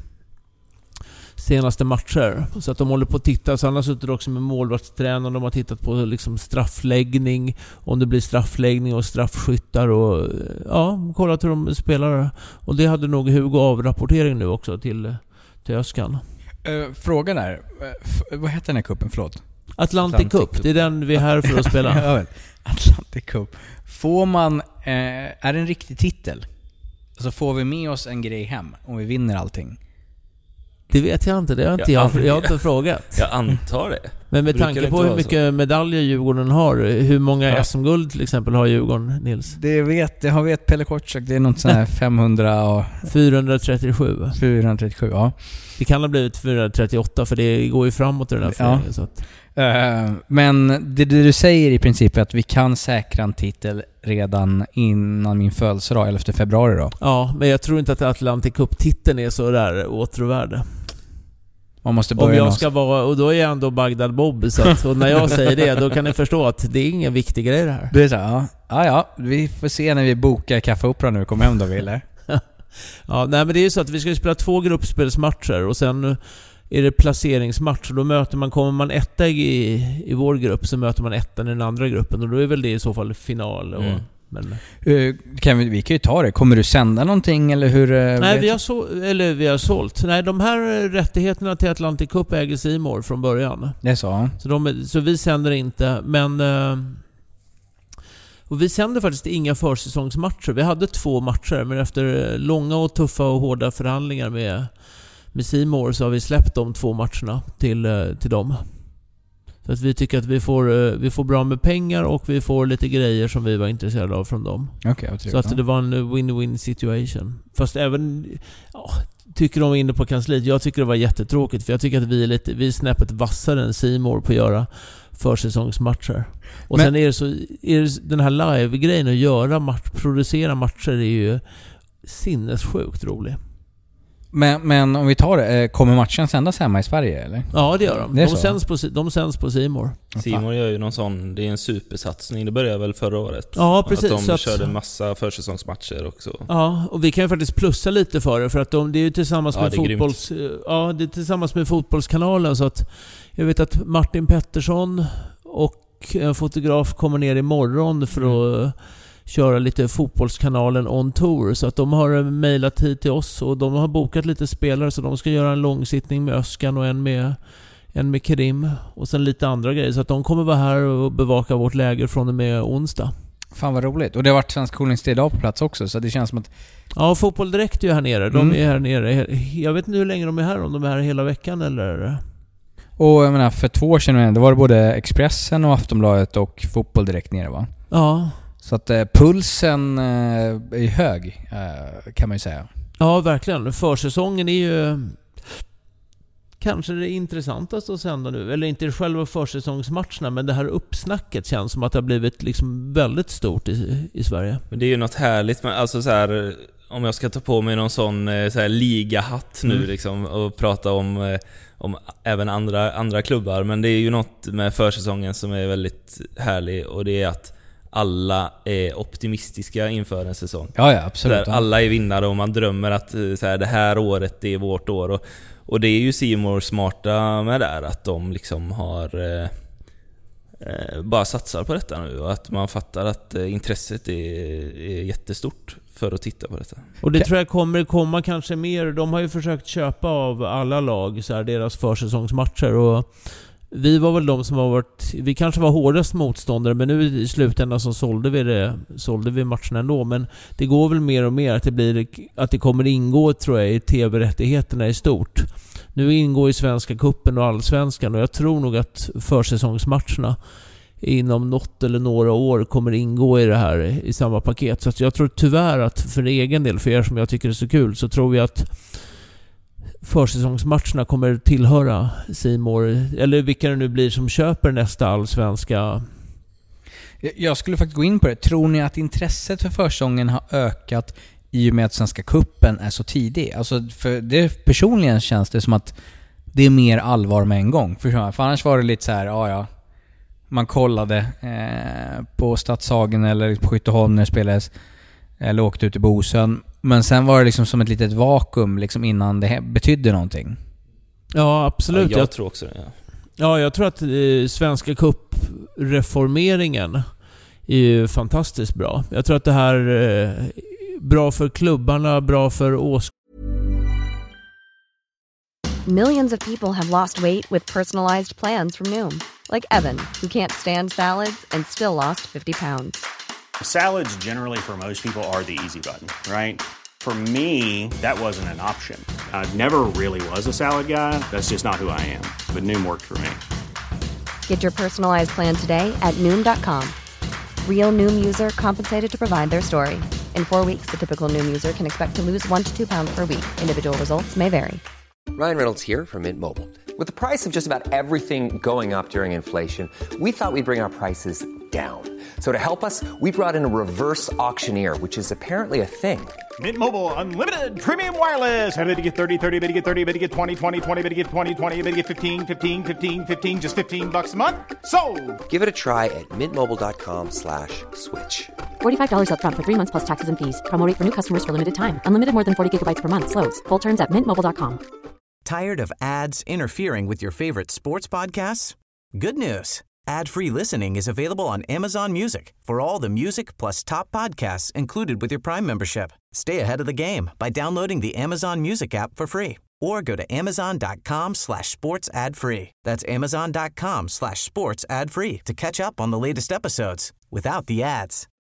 [SPEAKER 10] senaste matcher, så att de håller på att titta. Så han har suttit också med målvaktstränaren, de har tittat på liksom straffläggning, om det blir straffläggning och straffskyttar och ja, kollat hur de spelar. Och det hade nog Hugo avrapportering nu också till, till Öskan.
[SPEAKER 8] uh, Frågan är, uh, vad heter den här kuppen, förlåt?
[SPEAKER 10] Atlantic, Atlantic Cup. Cup, det är den vi är här för att spela.
[SPEAKER 8] Atlantic Cup. Får man, eh, är det en riktig titel? Alltså får vi med oss en grej hem om vi vinner allting?
[SPEAKER 10] Det vet jag inte, det har inte jag, jag, jag har inte frågat.
[SPEAKER 9] Jag antar det.
[SPEAKER 10] Men med
[SPEAKER 9] Brukar
[SPEAKER 10] tanke på hur mycket så? medaljer Djurgården har, hur många ja. S M-guld till exempel har Djurgården, Nils?
[SPEAKER 8] Det vet, det har vet Pelle Kortsak, det är något sån här femhundra och...
[SPEAKER 10] fyrahundratrettiosju.
[SPEAKER 8] fyrahundratrettiosju, ja.
[SPEAKER 10] Det kan ha blivit fyrahundratrettioåtta, för det går ju framåt i den här föreningen.
[SPEAKER 8] Ja.
[SPEAKER 10] Så att...
[SPEAKER 8] uh, men det, det du säger i princip är att vi kan säkra en titel redan innan min födelsedag, elfte februari då?
[SPEAKER 10] Ja, men jag tror inte att Atlantic Cup-titeln är så där återvärd.
[SPEAKER 8] Man måste börja
[SPEAKER 10] om jag
[SPEAKER 8] någon...
[SPEAKER 10] ska vara, och då är jag ändå Bagdad Bob, så att, och när jag säger det, då kan ni förstå att det är ingen viktig grej det här.
[SPEAKER 8] Det är så, ja. Ja, ja, vi får se när vi bokar kaffeopera nu, kommer hem då, Wille.
[SPEAKER 10] Ja, nej, men det är ju så att vi ska spela två gruppspelsmatcher och sen är det placeringsmatch, och då möter man, kommer man etta i, i vår grupp, så möter man ettan i den andra gruppen, och då är väl det i så fall final. Och,
[SPEAKER 8] mm.
[SPEAKER 10] men...
[SPEAKER 8] uh, kan vi, vi kan ju ta det. Kommer du sända någonting eller hur? Uh,
[SPEAKER 10] Nej, vi har, så, eller vi har sålt. Nej, de här rättigheterna till Atlantic Cup äger C More från början.
[SPEAKER 8] Det är så.
[SPEAKER 10] Så, de, så vi sänder inte, men... Uh, och vi sänder faktiskt inga försäsongsmatcher. Vi hade två matcher, men efter långa och tuffa och hårda förhandlingar med med C More så har vi släppt de två matcherna till, till dem. Så att vi tycker att vi får, vi får bra med pengar och vi får lite grejer som vi var intresserade av från dem.
[SPEAKER 8] Okay,
[SPEAKER 10] så att det var en win-win situation. Fast även... Ja, tycker de inne på kansliet. Jag tycker det var jättetråkigt, för jag tycker att vi är lite, vi är snäppet vassare än C More på att göra försäsongsmatcher. Och men, sen är det så, är det den här live-grejen att göra match, producera matcher är ju sinnessjukt rolig.
[SPEAKER 8] Men, men om vi tar det, kommer matchen sändas hemma i Sverige eller?
[SPEAKER 10] Ja, det gör de.
[SPEAKER 8] Det
[SPEAKER 10] de, sänds på, de sänds på C More.
[SPEAKER 9] C More gör ju någon sån, det är en supersatsning. Det började väl förra året.
[SPEAKER 10] Ja, precis.
[SPEAKER 9] Att de
[SPEAKER 10] att,
[SPEAKER 9] körde en massa försäsongsmatcher också.
[SPEAKER 10] Ja, och vi kan ju faktiskt plussa lite för det. För att de, det är ju tillsammans
[SPEAKER 9] ja,
[SPEAKER 10] med fotbolls... Ja, det är tillsammans med fotbollskanalen. Så att jag vet att Martin Pettersson och en fotograf kommer ner imorgon för att mm. köra lite fotbollskanalen on tour. Så att de har mejlat hit till oss och de har bokat lite spelare, så de ska göra en långsittning med Öskan och en med, en med Kerim och sen lite andra grejer. Så att de kommer vara här och bevaka vårt läger från och med onsdag.
[SPEAKER 8] Fan vad roligt. Och det har varit Svensk Kolingstid idag på plats också, så det känns som att...
[SPEAKER 10] Ja, Fotboll Direkt är ju här nere. De
[SPEAKER 8] mm.
[SPEAKER 10] är här nere. Jag vet inte hur länge de är här, om de är här hela veckan eller...
[SPEAKER 8] Och jag menar, för två år sedan det var det både Expressen och Aftonbladet och Fotboll Direkt nere, va?
[SPEAKER 10] Ja.
[SPEAKER 8] Så att eh, pulsen eh, är hög, eh, kan man ju säga.
[SPEAKER 10] Ja, verkligen. Försäsongen är ju kanske det intressantaste att sända nu. Eller inte själva försäsongsmatcherna, men det här uppsnacket känns som att det har blivit liksom väldigt stort i, i Sverige.
[SPEAKER 9] Men det är ju något härligt med, alltså så här, om jag ska ta på mig någon sån så här ligahatt nu mm. liksom, och prata om, om även andra, andra klubbar. Men det är ju något med försäsongen som är väldigt härlig, och det är att alla är optimistiska inför en säsong.
[SPEAKER 8] Ja, ja, absolut.
[SPEAKER 9] Där alla är vinnare och man drömmer att så här, det här året är vårt år. Och, och det är ju C More smarta med där, att de liksom har eh, eh, bara satsar på detta nu, och att man fattar att eh, intresset är, är jättestort för att titta på detta.
[SPEAKER 10] Och det tror jag kommer komma kanske mer. De har ju försökt köpa av alla lag så här, deras försäsongsmatcher, och vi var väl de som har varit, vi kanske var hårdast motståndare, men nu i slutändan så sålde vi det, sålde vi matchen ändå. Men det går väl mer och mer att det blir, att det kommer ingå, tror jag, i tv-rättigheterna i stort. Nu ingår i Svenska kuppen och Allsvenskan, och jag tror nog att försäsongsmatcherna inom något eller några år kommer ingå i det här i samma paket. Så att jag tror tyvärr att för egen del, för er som jag tycker är så kul, så tror vi att försäsongsmatcherna kommer tillhöra C More, eller vilka det nu blir som köper nästa allsvenska.
[SPEAKER 8] Jag skulle faktiskt gå in på det. Tror ni att intresset för försäsongen har ökat i och med att Svenska kuppen är så tidig? Alltså för det personligen känns det som att det är mer allvar med en gång. För, för annars var det lite så här, ja ja, man kollade eh, på Stadshagen eller på Skytteholm när det spelades, eller åkte ut i Bosön. Men sen var det liksom som ett litet vakuum liksom innan det betydde någonting.
[SPEAKER 10] Ja, absolut.
[SPEAKER 9] Ja, jag, jag tror också det, ja.
[SPEAKER 10] Ja, jag tror att eh, Svenska cup-reformeringen är ju fantastiskt bra. Jag tror att det här är eh, bra för klubbarna, bra för ås.
[SPEAKER 5] Millions of people have lost weight with personalized plans from Noom. Like Evan, who can't stand salads and still lost fifty pounds.
[SPEAKER 6] Salads generally for most people are the easy button, right? For me, that wasn't an option. I never really was a salad guy. That's just not who I am. But Noom worked for me.
[SPEAKER 5] Get your personalized plan today at Noom dot com. Real Noom user compensated to provide their story. In four weeks, the typical Noom user can expect to lose one to two pounds per week. Individual results may vary.
[SPEAKER 1] Ryan Reynolds here from Mint Mobile. With the price of just about everything going up during inflation, we thought we'd bring our prices down. So to help us, we brought in a reverse auctioneer, which is apparently a thing.
[SPEAKER 11] Mint Mobile Unlimited Premium Wireless. How to get thirty, thirty, how to get thirty, how to get twenty, twenty, twenty, how to get twenty, twenty, how to get fifteen, fifteen, fifteen, fifteen, just fifteen bucks a month? Sold!
[SPEAKER 1] Give it a try at mintmobile.com slash switch.
[SPEAKER 3] forty-five dollars up front for three months plus taxes and fees. Promo rate for new customers for limited time. Unlimited more than forty gigabytes per month. Slows full terms at mint mobile dot com.
[SPEAKER 4] Tired of ads interfering with your favorite sports podcasts? Good news. Ad-free listening is available on Amazon Music for all the music plus top podcasts included with your Prime membership. Stay ahead of the game by downloading the Amazon Music app for free or go to amazon.com slash sports ad free. That's amazon.com slash sports ad free to catch up on the latest episodes without the ads.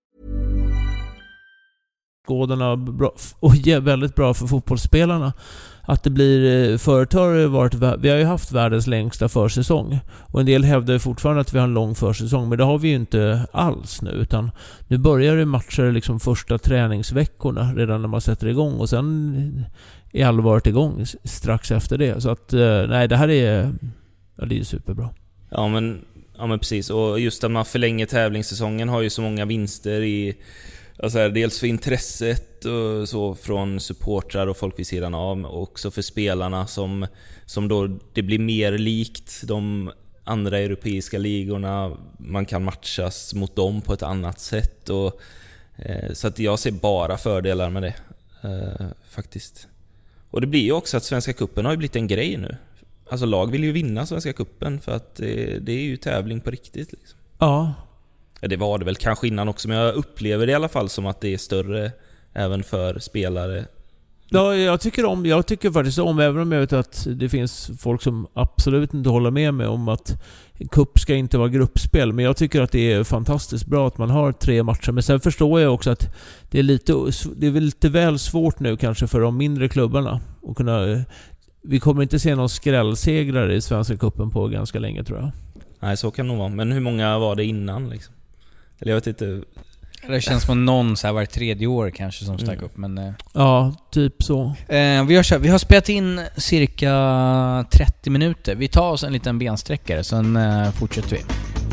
[SPEAKER 10] Skådarna bra, och ja, väldigt bra för fotbollsspelarna. Att det blir, förut har det varit, vi har ju haft världens längsta försäsong, och en del hävdar ju fortfarande att vi har en lång försäsong, men det har vi ju inte alls nu, utan nu börjar det matcher liksom första träningsveckorna redan när man sätter igång, och sen är allvaret igång strax efter det. Så att nej, det här är, ja, det är superbra.
[SPEAKER 9] Ja men, ja men precis, och just att man förlänger tävlingssäsongen har ju så många vinster i alltså här, dels för intresset och så från supportrar och folk vid sidan av, och också för spelarna som, som då det blir mer likt de andra europeiska ligorna. Man kan matchas mot dem på ett annat sätt, och, eh, så att jag ser bara fördelar med det eh, faktiskt. Och det blir ju också att Svenska Cupen har ju blivit en grej nu. Alltså lag vill ju vinna Svenska Cupen för att det, det är ju tävling på riktigt liksom.
[SPEAKER 10] Ja.
[SPEAKER 9] Det var det väl kanske innan också, men jag upplever det i alla fall som att det är större även för spelare.
[SPEAKER 10] Ja, jag tycker om, jag tycker faktiskt om, även om jag vet att det finns folk som absolut inte håller med mig om att cup ska inte vara gruppspel, men jag tycker att det är fantastiskt bra att man har tre matcher. Men sen förstår jag också att det är lite, det är väl lite väl svårt nu kanske för de mindre klubbarna att kunna. Vi kommer inte se någon skrällsegrare i Svenska Cupen på ganska länge, tror jag.
[SPEAKER 9] Nej, så kan det nog vara. Men hur många var det innan liksom? Eller jag vet inte.
[SPEAKER 8] Det känns som någon så här var tredje år kanske som stack mm. upp, men eh.
[SPEAKER 10] ja, typ så.
[SPEAKER 8] Eh, vi har vi har spelat in cirka trettio minuter. Vi tar oss en liten bensträckare, sen eh, fortsätter vi.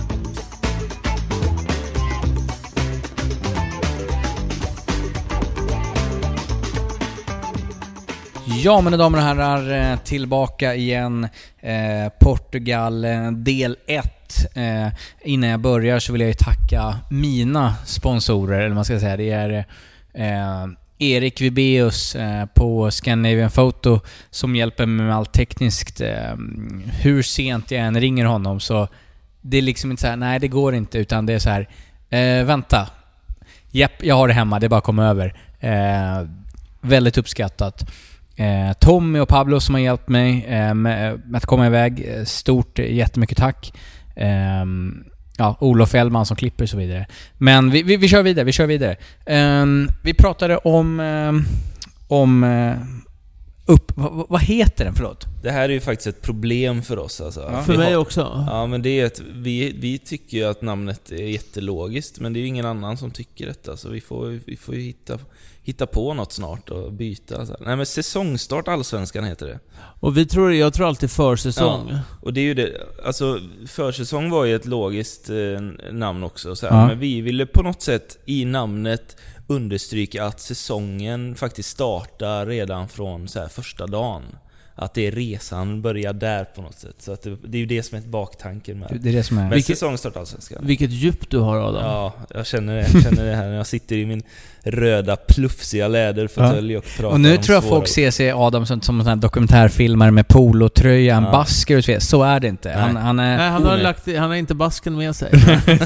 [SPEAKER 8] Ja, mina damer och herrar, tillbaka igen. Eh, Portugal, del ett. Eh, innan jag börjar så vill jag ju tacka mina sponsorer, eller man ska säga. Det är eh, Erik Vibeus eh, på Scandinavian Photo som hjälper mig med allt tekniskt. Eh, hur sent jag än ringer honom, så det är liksom inte så här, nej det går inte, utan det är så här, eh, vänta. Japp, jag har det hemma, det är bara att komma över. Eh, väldigt uppskattat. Eh, Tommy och Pablo som har hjälpt mig eh, med, med att komma iväg. Stort, jättemycket tack. Eh, ja, Olof Ellman som klipper och så vidare. Men vi, vi, vi kör vidare, vi kör vidare. Eh, vi pratade om eh, om eh, upp, vad, vad heter den, förlåt?
[SPEAKER 9] Det här är ju faktiskt ett problem för oss alltså.
[SPEAKER 10] Ja, för mig har, också.
[SPEAKER 9] Ja, men det är ett, vi, vi tycker ju att namnet är jättelogiskt, men det är ju ingen annan som tycker detta, så vi får, vi får ju hitta hitta på något snart och byta. Nej, men säsongstart Allsvenskan heter det.
[SPEAKER 10] Och vi tror, jag tror alltid försäsong.
[SPEAKER 9] Ja, och det är ju det, alltså försäsong var ju ett logiskt eh, namn också så här.
[SPEAKER 10] Ja.
[SPEAKER 9] Men vi ville på något sätt i namnet understryka att säsongen faktiskt startar redan från så här första dagen. Att det är resan börjar där på något sätt. Så att det, det är ju det som är ett baktanken med.
[SPEAKER 8] Det är det som är.
[SPEAKER 9] Men
[SPEAKER 10] vilket,
[SPEAKER 9] säsongstart Allsvenskan.
[SPEAKER 10] Vilket djup du har, Adam.
[SPEAKER 9] Ja, jag känner det, jag känner det här när jag sitter i min röda plufsiga läderfåtölj ja. och pratar.
[SPEAKER 8] Och nu
[SPEAKER 9] om
[SPEAKER 8] tror jag folk ser sig Adam som, som en sån här dokumentärfilmare med polotröja, en ja. basker och så. Så är det inte. Han, han, är,
[SPEAKER 10] Nej, han, har lagt, han har inte basken med sig.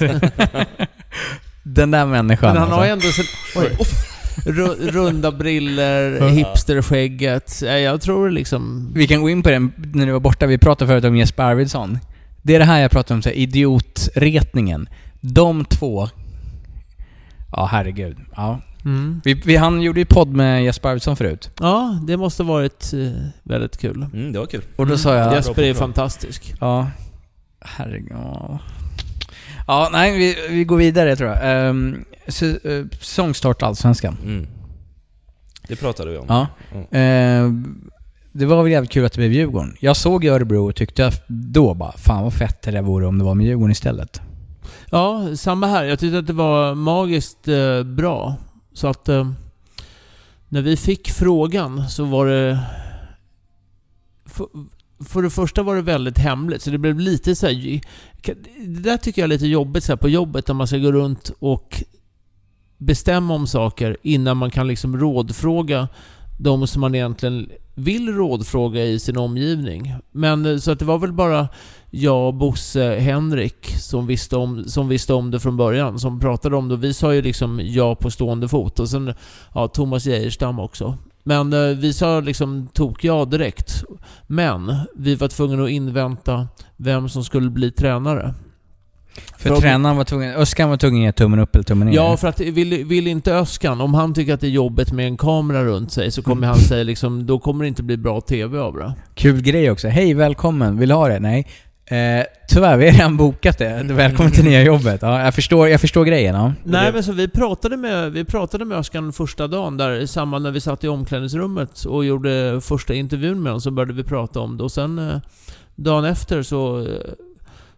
[SPEAKER 8] Den där människan.
[SPEAKER 10] Men han
[SPEAKER 8] alltså.
[SPEAKER 10] har ändå så, oj, runda briller, hipsterskägget. Jag tror liksom.
[SPEAKER 8] Vi kan gå in på den när du var borta. Vi pratade förut om Jesper Arvidsson. Det är det här jag pratar om, så här, idiotretningen. De två. Ja, herregud. Ja.
[SPEAKER 10] Mm.
[SPEAKER 8] Vi, vi, han gjorde ju podd med Jesper Arvidsson förut.
[SPEAKER 10] Ja, det måste varit eh, väldigt kul.
[SPEAKER 9] Mm, det var kul.
[SPEAKER 8] Och då sa jag,
[SPEAKER 10] Jesper är fantastisk.
[SPEAKER 8] Ja. Herregud. Ja, nej, vi, vi går vidare tror jag. Um, säsongstart Allsvenskan.
[SPEAKER 9] Mm. Det pratade vi om.
[SPEAKER 8] Ja. Mm. Uh, det var väl jävligt kul att det blev Djurgården. Jag såg Örebro och tyckte då bara, fan vad fett det vore om det var med Djurgården istället.
[SPEAKER 10] Ja, samma här. Jag tyckte att det var magiskt eh, bra. Så att eh, när vi fick frågan så var det för, för det första var det väldigt hemligt, så det blev lite så här, det där tycker jag är lite jobbigt så här på jobbet, när man ska gå runt och bestämma om saker innan man kan liksom rådfråga de som man egentligen vill rådfråga i sin omgivning. Men så att det var väl bara jag, Bosse, Henrik som visste om, som visste om det från början, som pratade om det. Vi sa ju liksom ja på stående fot, och sen ja, Thomas Geijerstam också. Men eh, vi sa liksom tog ja direkt. Men vi var tvungna att invänta vem som skulle bli tränare.
[SPEAKER 8] För, för tränaren var tvungen, Öskan var tvungen att ge tummen upp eller tummen ner.
[SPEAKER 10] Ja, för att vill, vill inte Öskan, om han tycker att det är jobbigt med en kamera runt sig, så kommer han säga liksom, då kommer det inte bli bra tv av det.
[SPEAKER 8] Kul grej också. Hej, välkommen. Vill du ha det? Nej. Eh, tyvärr, vi har redan bokat det. Välkommen till nya jobbet. Ja, jag förstår, jag förstår grejen. Ja.
[SPEAKER 10] Nej, men så vi pratade med vi pratade med Öskan första dagen där, i samband när vi satt i omklädningsrummet och gjorde första intervjun med honom, så började vi prata om det, och sen eh, dagen efter så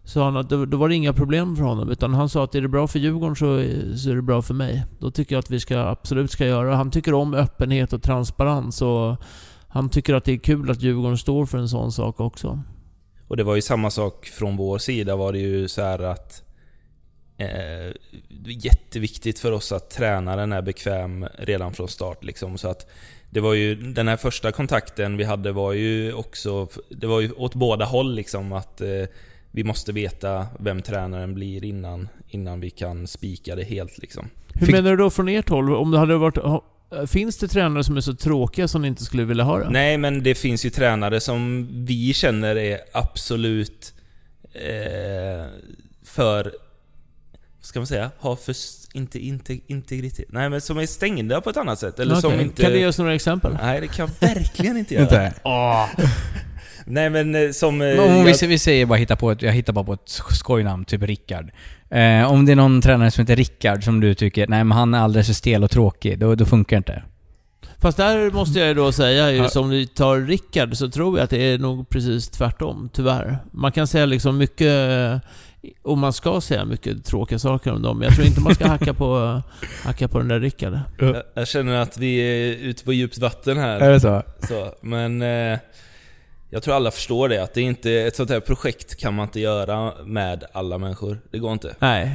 [SPEAKER 10] sa han att det, det var inga problem för honom, utan han sa att är det bra för Djurgården så, så är det bra för mig. Då tycker jag att vi ska absolut ska göra. Han tycker om öppenhet och transparens, och han tycker att det är kul att Djurgården står för en sån sak också.
[SPEAKER 9] Och det var ju samma sak från vår sida, var det ju så här att eh, jätteviktigt för oss att tränaren är bekväm redan från start liksom, så att det var ju den här första kontakten vi hade var ju också, det var ju åt båda håll liksom, att eh, vi måste veta vem tränaren blir innan innan vi kan spika det helt liksom.
[SPEAKER 10] Hur Fick... menar du då från ert håll? Om det hade varit, finns det tränare som är så tråkiga som ni inte skulle vilja ha det?
[SPEAKER 9] Nej, men det finns ju tränare som vi känner är absolut eh, för, ska man säga, har för inte, inte integritet. Nej, men som är stängda på ett annat sätt eller
[SPEAKER 10] okay.
[SPEAKER 9] som inte.
[SPEAKER 10] Kan du ge oss några exempel?
[SPEAKER 9] Nej, det kan jag verkligen inte göra.
[SPEAKER 8] Åh.
[SPEAKER 9] Nej, men som
[SPEAKER 8] men om
[SPEAKER 9] jag...
[SPEAKER 8] vi, vi säger bara hitta på ett, jag hittar bara på ett skojnamn typ Rickard. Eh, om det är någon tränare som heter Rickard som du tycker nej men han är alldeles för stel och tråkig, då då funkar det inte.
[SPEAKER 10] Fast där måste jag då säga ju, som vi tar Rickard, så tror jag att det är nog precis tvärtom, tyvärr. Man kan säga liksom mycket, och man ska säga mycket tråkiga saker om dem, men jag tror inte man ska hacka på hacka på den där Rickard.
[SPEAKER 9] Jag, jag känner att vi är ute på djupt vatten här.
[SPEAKER 8] Är det så?
[SPEAKER 9] Så, men eh, jag tror alla förstår det, att det är inte ett sånt här projekt kan man inte göra med alla människor. Det går inte.
[SPEAKER 10] Nej.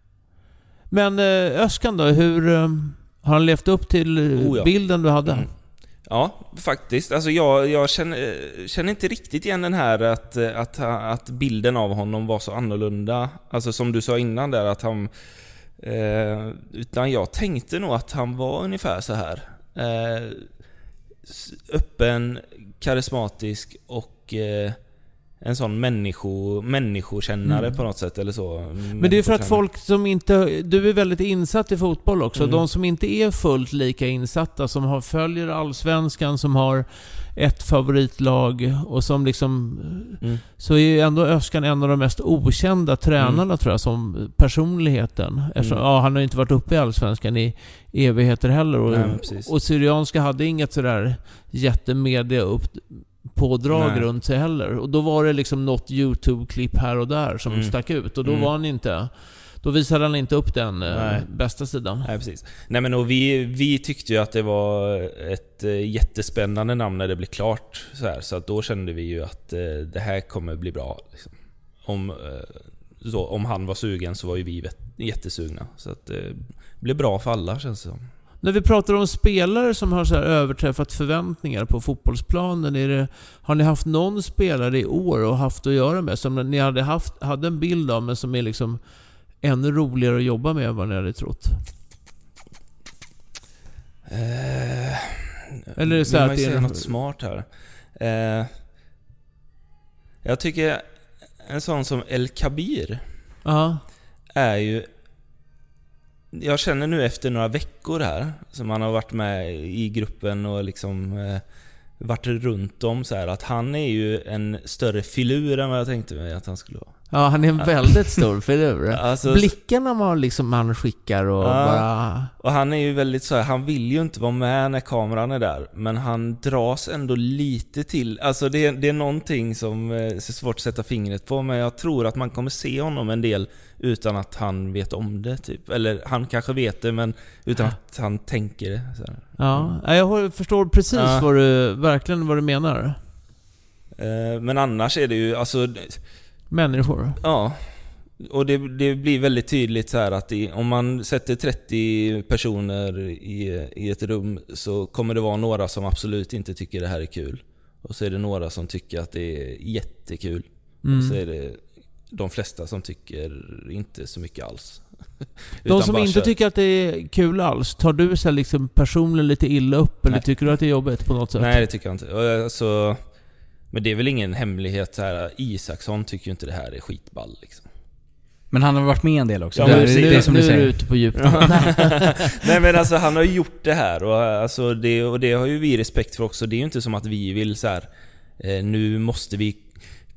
[SPEAKER 10] Men eh, Özcan då, hur eh, har han levt upp till oh, ja. bilden du hade? Mm.
[SPEAKER 9] Ja, faktiskt. Alltså jag, jag känner, känner inte riktigt igen den här att, att, att bilden av honom var så annorlunda. Alltså som du sa innan där, att han eh, utan jag tänkte nog att han var ungefär så här. Eh, öppen, karismatisk och eh, en sån människo, människokännare mm. på något sätt eller så.
[SPEAKER 10] Men det är för att folk som inte, du är väldigt insatt i fotboll också, mm. de som inte är fullt lika insatta, som har följer allsvenskan, som har ett favoritlag och som liksom mm. så är ju ändå Özcan en av de mest okända tränarna mm. tror jag, som personligheten. Eftersom, mm. ja, han har inte varit uppe i allsvenskan i evigheter heller, och,
[SPEAKER 9] Nej,
[SPEAKER 10] och Syrianska hade inget sådär jättemedia upp pådrag Nej. runt sig heller. Och då var det liksom något YouTube-klipp här och där som mm. stack ut. Och då mm. var han inte, då visade han inte upp den eh, bästa sidan.
[SPEAKER 9] Nej, precis. Nej, men och vi, vi tyckte ju att det var ett eh, jättespännande namn när det blev klart. Så, här, så att då kände vi ju att eh, det här kommer bli bra. Liksom. Om, eh, så, om han var sugen så var ju vi jättesugna. Så att det eh, blev bra för alla, känns det som.
[SPEAKER 10] När vi pratar om spelare som har så här överträffat förväntningar på fotbollsplanen, är det, har ni haft någon spelare i år och haft att göra med som ni hade, haft, hade en bild av, men som är liksom ännu roligare att jobba med än vad ni hade trott?
[SPEAKER 9] Eh,
[SPEAKER 10] Eller är det så här
[SPEAKER 9] att det är något smart här? Eh, jag tycker en sån som El Kabir
[SPEAKER 10] uh-huh.
[SPEAKER 9] är ju, jag känner nu efter några veckor här som han har varit med i gruppen och liksom eh, varit runt om så här, att han är ju en större filur än vad jag tänkte mig att han skulle vara.
[SPEAKER 10] Ja, han är en väldigt stor filur.
[SPEAKER 9] Alltså,
[SPEAKER 10] blickarna man liksom han skickar och ja, bara...
[SPEAKER 9] Och han är ju väldigt så här, han vill ju inte vara med när kameran är där, men han dras ändå lite till. Alltså det, det är någonting som är svårt att sätta fingret på, men jag tror att man kommer se honom en del utan att han vet om det typ. Eller han kanske vet det, men utan att han tänker det så här.
[SPEAKER 10] Ja, jag förstår precis ja. vad du, verkligen vad du menar.
[SPEAKER 9] Men annars är det ju alltså
[SPEAKER 10] människor.
[SPEAKER 9] Ja. Och det, det blir väldigt tydligt så här att det, om man sätter trettio personer i, i ett rum så kommer det vara några som absolut inte tycker det här är kul. Och så är det några som tycker att det är jättekul. Mm. Och så är det de flesta som tycker inte så mycket alls.
[SPEAKER 10] De som inte kör. tycker att det är kul alls, tar du så liksom personligen lite illa upp? Eller Nej. tycker du att det är jobbigt på något sätt?
[SPEAKER 9] Nej, det tycker jag inte. Alltså, men det är väl ingen hemlighet så här, Isaksson tycker ju inte det här är skitball liksom.
[SPEAKER 8] Men han har varit med en del också.
[SPEAKER 10] Ja,
[SPEAKER 8] det,
[SPEAKER 10] nu,
[SPEAKER 8] det, det är som
[SPEAKER 10] nu
[SPEAKER 8] du säger.
[SPEAKER 10] är du ute på djupt.
[SPEAKER 9] Nej, men alltså han har gjort det här och, alltså, det, och det har ju vi respekt för också. Det är ju inte som att vi vill så här, eh, nu måste vi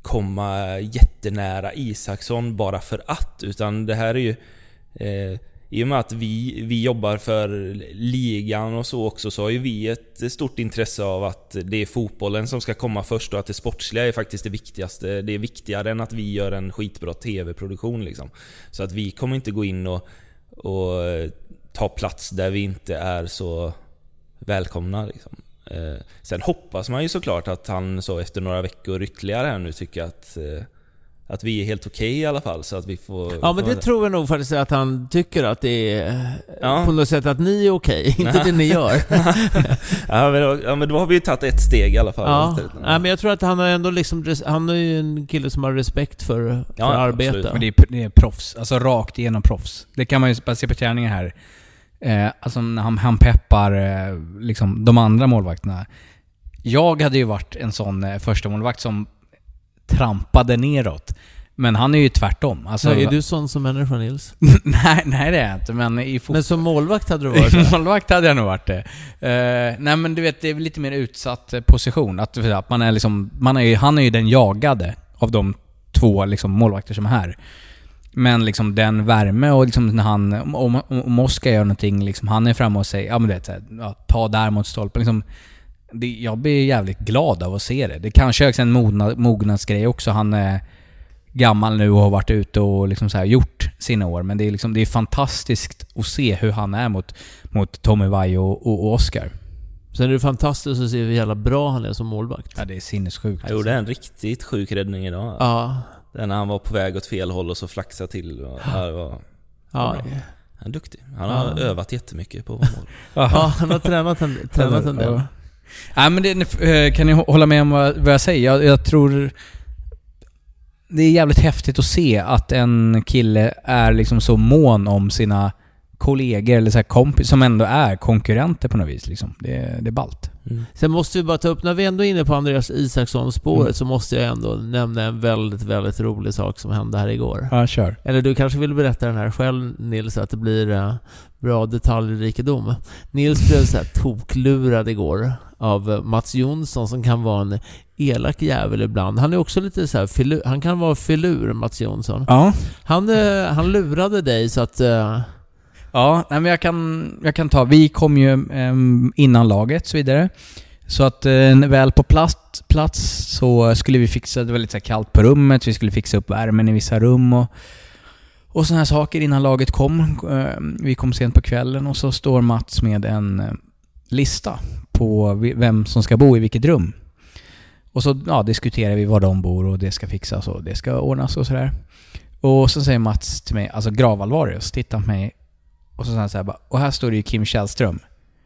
[SPEAKER 9] komma jättenära Isaksson bara för att, utan det här är ju eh, i och med att vi, vi jobbar för ligan och så också, så har ju vi ett stort intresse av att det är fotbollen som ska komma först och att det sportsliga är faktiskt det viktigaste. Det är viktigare än att vi gör en skitbra tv-produktion liksom. Så att vi kommer inte gå in och, och ta plats där vi inte är så välkomna liksom. Eh, sen hoppas man ju såklart att han så efter några veckor ytterligare här nu tycker att eh, att vi är helt okej okay i alla fall, så att vi får...
[SPEAKER 10] Ja, men det tror jag nog faktiskt att han tycker att det är ja. på något sätt att ni är okej, okay, inte det ni gör.
[SPEAKER 9] ja, men, ja, men då har vi ju tagit ett steg i alla fall.
[SPEAKER 10] Ja, ja men jag tror att han har ändå liksom, han är ju en kille som har respekt för, för ja, arbete.
[SPEAKER 8] Men det är, det är proffs, alltså rakt igenom proffs. Det kan man ju bara se på träningen här. Eh, alltså när han, han peppar eh, liksom de andra målvakterna. Jag hade ju varit en sån eh, första målvakt som trampade neråt. Men han är ju tvärtom. Alltså,
[SPEAKER 10] ja, är du sån som människa, Nils?
[SPEAKER 8] nej, nej, det är jag inte. Men, i fot-
[SPEAKER 10] men som målvakt hade du varit det?
[SPEAKER 8] målvakt hade jag nog varit det. Uh, nej, men du vet, det är lite mer utsatt position. Att, att man är liksom, man är ju, han är ju den jagade av de två liksom, målvakter som är här. Men liksom den värme och liksom när han, om, om Oskar gör någonting, liksom, han är framme och säger, ja men det är ja, ta där mot stolpen. Liksom, det, jag blir jävligt glad av att se det. Det kanske är en mogna, mognadsgrej också. Han är gammal nu och har varit ute och liksom så här gjort sina år. Men det är, liksom, det är fantastiskt att se hur han är mot, mot Tommy Vaiho och, och, och Oskar.
[SPEAKER 10] Sen är det fantastiskt att se hur jävla bra han är som målvakt.
[SPEAKER 8] Ja, det är sinnessjukt.
[SPEAKER 9] Han gjorde en riktigt sjuk räddning idag.
[SPEAKER 10] Ja.
[SPEAKER 9] Den när han var på väg åt fel håll och så flaxade till. Och här var,
[SPEAKER 10] ja.
[SPEAKER 9] Han är duktig. Han har ja. övat jättemycket på mål.
[SPEAKER 10] Ja, han har tränat en, tränat en del.
[SPEAKER 8] Ja. Nej, men det, kan ni hålla med om vad, vad jag säger? Jag, jag tror det är jävligt häftigt att se att en kille är liksom så mån om sina kollegor eller så här kompis som ändå är konkurrenter på något vis liksom. Det, det är ballt.
[SPEAKER 10] Mm. Sen måste vi bara ta upp, när vi ändå är inne på Andreas Isaksson-spåret mm. så måste jag ändå nämna en väldigt, väldigt rolig sak som hände här igår.
[SPEAKER 8] Ja, kör.
[SPEAKER 10] Eller du kanske vill berätta den här själv, Nils, att det blir uh, bra detaljrikedom. Nils blev så här toklurad igår av uh, Mats Jonsson som kan vara en elak jävel ibland. Han är också lite så här filur, han kan vara filur, Mats Jonsson.
[SPEAKER 8] Ja. Han,
[SPEAKER 10] uh, han lurade dig så att... Uh,
[SPEAKER 8] Ja, men jag kan, jag kan ta... Vi kom ju eh, innan laget så vidare. Så att eh, väl på plats, plats så skulle vi fixa... Det var lite så här kallt på rummet. Vi skulle fixa upp värmen i vissa rum och, och såna här saker innan laget kom. Eh, vi kom sent på kvällen och så står Mats med en eh, lista på vem som ska bo i vilket rum. Och så ja, diskuterar vi var de bor och det ska fixas och det ska ordnas och sådär. Och så säger Mats till mig, alltså gravallvarligt, och tittar på mig. Och så säger han så här bara, och här står det ju Kim Källström.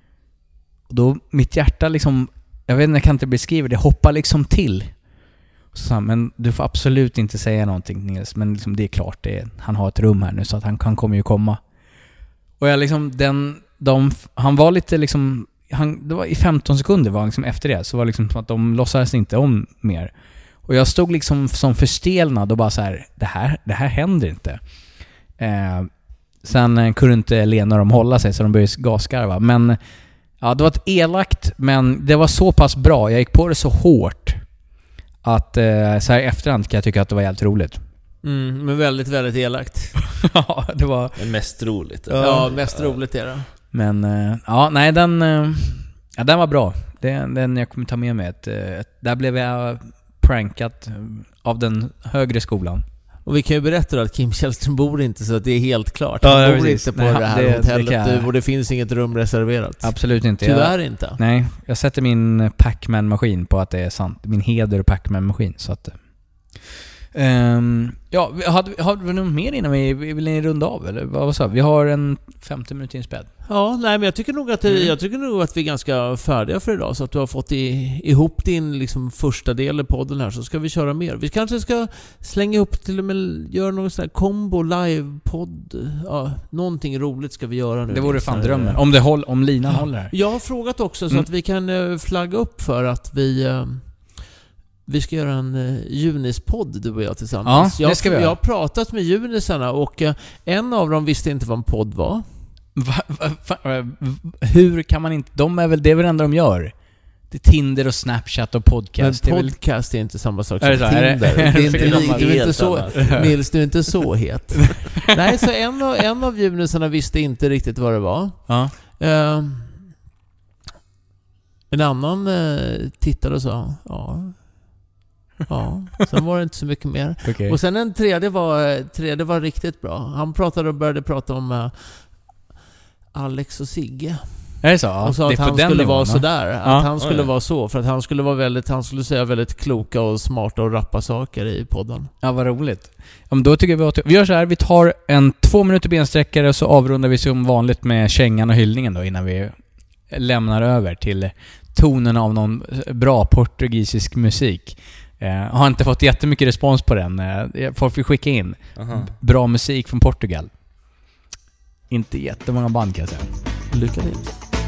[SPEAKER 8] Och då mitt hjärta liksom, jag vet inte, jag kan inte beskriva det, hoppar liksom till. Och så sa han, men du får absolut inte säga någonting, Nils, men liksom det är klart, det är, han har ett rum här nu så att han, han kommer ju komma. Och jag liksom, den, de, han var lite liksom, han, det var i femton sekunder var liksom efter det, så var det liksom som att de låtsades inte om mer. Och jag stod liksom som förstelnad och bara så här, det här, det här händer inte. Eh, Sen kunde inte Lena och de hålla sig så de började gaskarva. Men ja, det var ett elakt, men det var så pass bra. Jag gick på det så hårt att eh, så här i efterhand kan jag tycka att det var jävligt roligt.
[SPEAKER 10] Mm, men väldigt, väldigt elakt.
[SPEAKER 8] Ja, det var...
[SPEAKER 9] Men mest roligt.
[SPEAKER 10] Ja, ja mest roligt är det.
[SPEAKER 8] Men eh, ja, nej, den, eh, ja, den var bra. Den, den jag kommer ta med mig. Ett, ett, där blev jag prankat av den högre skolan.
[SPEAKER 10] Och vi kan ju berätta att Kim Källström bor inte, så att det är helt klart.
[SPEAKER 8] Ja,
[SPEAKER 10] han bor
[SPEAKER 8] precis.
[SPEAKER 10] inte på
[SPEAKER 8] Nej,
[SPEAKER 10] det här
[SPEAKER 8] det,
[SPEAKER 10] hotellet
[SPEAKER 8] det jag...
[SPEAKER 10] och det finns inget rum reserverat.
[SPEAKER 8] Absolut inte.
[SPEAKER 10] Tyvärr
[SPEAKER 8] jag...
[SPEAKER 10] inte.
[SPEAKER 8] Nej, jag sätter min Pac-Man-maskin på att det är sant. Min heder Pac-Man-maskin. Så att... Um, ja, hade, hade vi något mer innan vi vill ni runda av? Eller vad sa vi? Vi har en femtio minuter inspelad.
[SPEAKER 10] Ja, nej, men jag tycker nog att det, jag tycker nog att vi är ganska färdiga för idag, så att du har fått i, ihop din liksom första del i podden här, så ska vi köra mer. Vi kanske ska slänga ihop till och med göra någon sån här combo live-podd. Ja, någonting roligt ska vi göra nu.
[SPEAKER 8] Det vore fan drömmen. Om det håll, om linan ja. håller här.
[SPEAKER 10] Jag har frågat också så
[SPEAKER 8] mm.
[SPEAKER 10] att vi kan flagga upp för att vi vi ska göra en uh, Junis-podd, du och jag tillsammans.
[SPEAKER 8] Ja, det ska
[SPEAKER 10] jag,
[SPEAKER 8] vi
[SPEAKER 10] jag har pratat med Junisarna och uh, en av dem visste inte vad en podd var.
[SPEAKER 8] Va, va, va, hur kan man inte... De är väl det är väl det enda de gör. Det är Tinder och Snapchat och podcast.
[SPEAKER 10] Men
[SPEAKER 8] det är väl...
[SPEAKER 10] podcast är inte samma sak som
[SPEAKER 8] är det så?
[SPEAKER 10] Tinder.
[SPEAKER 8] Är det,
[SPEAKER 10] det är inte, li- du är inte så,
[SPEAKER 9] annat.
[SPEAKER 10] Nils, du är inte så het. Nej, så en av, en av junusarna visste inte riktigt vad det var.
[SPEAKER 8] Ja.
[SPEAKER 10] Uh, en annan uh, tittade och sa ja. Ja, sen var det inte så mycket mer.
[SPEAKER 8] Okay.
[SPEAKER 10] Och sen en tredje var, tredje var riktigt bra. Han pratade och började prata om uh, Alex och Sigge.
[SPEAKER 8] Är det så? Ja,
[SPEAKER 10] och sa
[SPEAKER 8] det
[SPEAKER 10] att
[SPEAKER 8] är
[SPEAKER 10] han
[SPEAKER 8] på den
[SPEAKER 10] skulle
[SPEAKER 8] nivån,
[SPEAKER 10] vara
[SPEAKER 8] va?
[SPEAKER 10] sådär. Att
[SPEAKER 8] Ja.
[SPEAKER 10] han skulle
[SPEAKER 9] Ja, ja.
[SPEAKER 10] vara så. För att han skulle vara väldigt, han skulle säga väldigt kloka och smarta och rappa saker i podden.
[SPEAKER 8] Ja, vad roligt. Ja, men då tycker vi att vi gör så här. Vi tar en två minuter bensträckare och så avrundar vi som vanligt med kängan och hyllningen då innan vi lämnar över till tonen av någon bra portugisisk musik. Eh, har inte fått jättemycket respons på den. Eh, folk vill skicka in
[SPEAKER 9] Aha.
[SPEAKER 8] bra musik från Portugal. Inte jättemånga band kan jag säga.
[SPEAKER 10] Lycka till.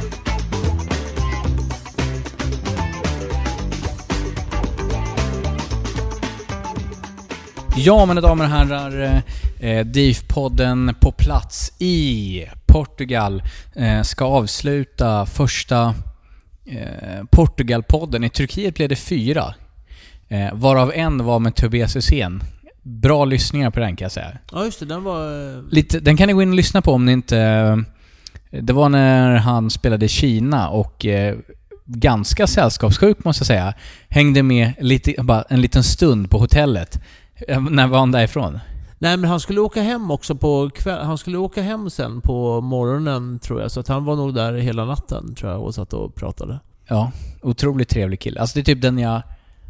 [SPEAKER 8] Ja, mina damer och herrar, eh, D I F-podden på plats i Portugal eh, ska avsluta första eh, Portugal-podden. I Turkiet blev det fyra, eh, varav en var med Tobias Hysén. Bra lyssningar på den kan jag säga.
[SPEAKER 10] Ja, just det, den var...
[SPEAKER 8] Lite, den kan ni gå in och lyssna på om ni inte... Eh, det var när han spelade i Kina och eh, ganska sällskapssjuk måste jag säga. Hängde med lite, bara en liten stund på hotellet. När var han därifrån?
[SPEAKER 10] Nej, men han skulle åka hem också på kväll. Han skulle åka hem sen på morgonen tror jag. Så att han var nog där hela natten tror jag och satt och pratade.
[SPEAKER 8] Ja, otroligt trevlig kille. Alltså det är typ den jag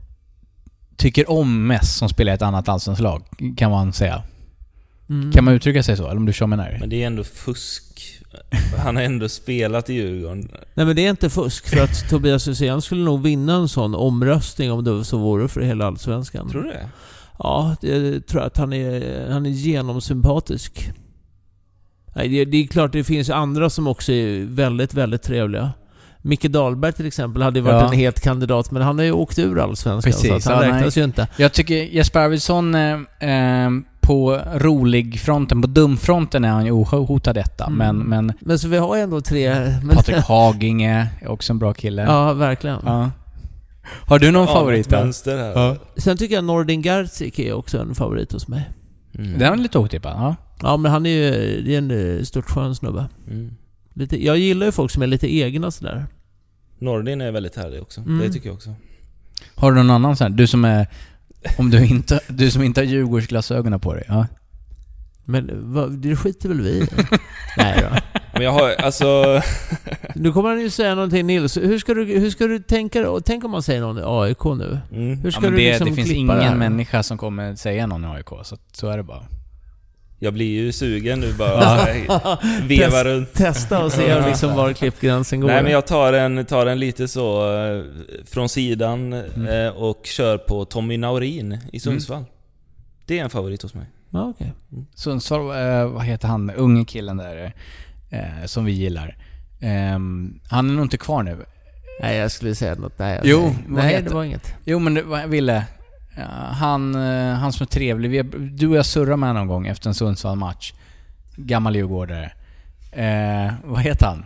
[SPEAKER 8] tycker om mest som spelar i ett annat landslag, kan man säga. Mm. Kan man uttrycka sig så? Eller om du kör med när?
[SPEAKER 9] Men det är ändå fusk. Han har ändå spelat i Djurgården.
[SPEAKER 10] Nej, men det är inte fusk. För att Tobias Hysén skulle nog vinna en sån omröstning om det så vore för hela allsvenskan.
[SPEAKER 9] Tror du det?
[SPEAKER 10] Ja, det tror jag att han är, han är genomsympatisk. Nej, det, det är klart det finns andra som också är väldigt, väldigt trevliga. Micke Dahlberg till exempel hade ju varit
[SPEAKER 8] ja.
[SPEAKER 10] en het kandidat, men han har ju åkt ur allsvenskan.
[SPEAKER 8] Precis,
[SPEAKER 10] så att han
[SPEAKER 8] ja,
[SPEAKER 10] räknas
[SPEAKER 8] nej.
[SPEAKER 10] ju inte.
[SPEAKER 8] Jag tycker Jesper Arvidsson eh, eh, på rolig fronten, på dumfronten är han ju ohotad detta. Mm. Men, men,
[SPEAKER 10] men så vi har ändå tre... Men...
[SPEAKER 8] Patrik Haginge är också en bra kille.
[SPEAKER 10] Ja, verkligen.
[SPEAKER 8] Ja. Har du någon ja, favorit?
[SPEAKER 9] Här.
[SPEAKER 8] Ja.
[SPEAKER 10] Sen tycker jag Nordin Gerzik är också en favorit hos mig.
[SPEAKER 8] Mm. Den är lite otippad, ja.
[SPEAKER 10] Ja, men han är ju det är en stort skön snubbe. Mm. Lite, jag gillar ju folk som är lite egna sådär.
[SPEAKER 9] Nordin är väldigt härlig också. Mm. Det tycker jag också.
[SPEAKER 8] Har du någon annan sån här? Du som är... Om du inte, du som inte har Djurgårdsglasögonen på dig, ja.
[SPEAKER 10] Men vad, det skiter väl vi i? Nej då.
[SPEAKER 9] Men jag har, alltså...
[SPEAKER 10] Nu kommer han ju säga någonting, Nils. Hur ska du, hur ska du tänka? Tänk om man säger någon i A I K nu.
[SPEAKER 8] Mm.
[SPEAKER 10] Hur ska
[SPEAKER 8] ja,
[SPEAKER 10] du
[SPEAKER 8] det,
[SPEAKER 10] liksom
[SPEAKER 8] det finns
[SPEAKER 10] klippa
[SPEAKER 8] ingen
[SPEAKER 10] det
[SPEAKER 8] människa som kommer säga någon i A I K, så, så är det bara.
[SPEAKER 9] Jag blir ju sugen nu bara. Veva
[SPEAKER 10] Test,
[SPEAKER 9] runt.
[SPEAKER 10] Testa och se liksom var klippgränsen går.
[SPEAKER 9] Nej, men jag tar en, tar en lite så eh, från sidan mm. eh, och kör på Tommy Naurin i Sundsvall. Mm. Det är en favorit hos mig.
[SPEAKER 10] Ja, okej. Okay.
[SPEAKER 8] Mm. Sundsvall, eh, vad heter han? Unge killen där eh, som vi gillar. Eh, han är nog inte kvar nu.
[SPEAKER 10] Nej, jag skulle säga något. Nej,
[SPEAKER 8] jo,
[SPEAKER 10] nej, nej
[SPEAKER 8] heter,
[SPEAKER 10] det var inget.
[SPEAKER 8] Jo, men det, vad jag ville... Ja, han, han som är trevlig. Vi, du och jag surrar med någon gång efter en Sundsvall-match. Gammal djurgårdare. Eh, vad heter han?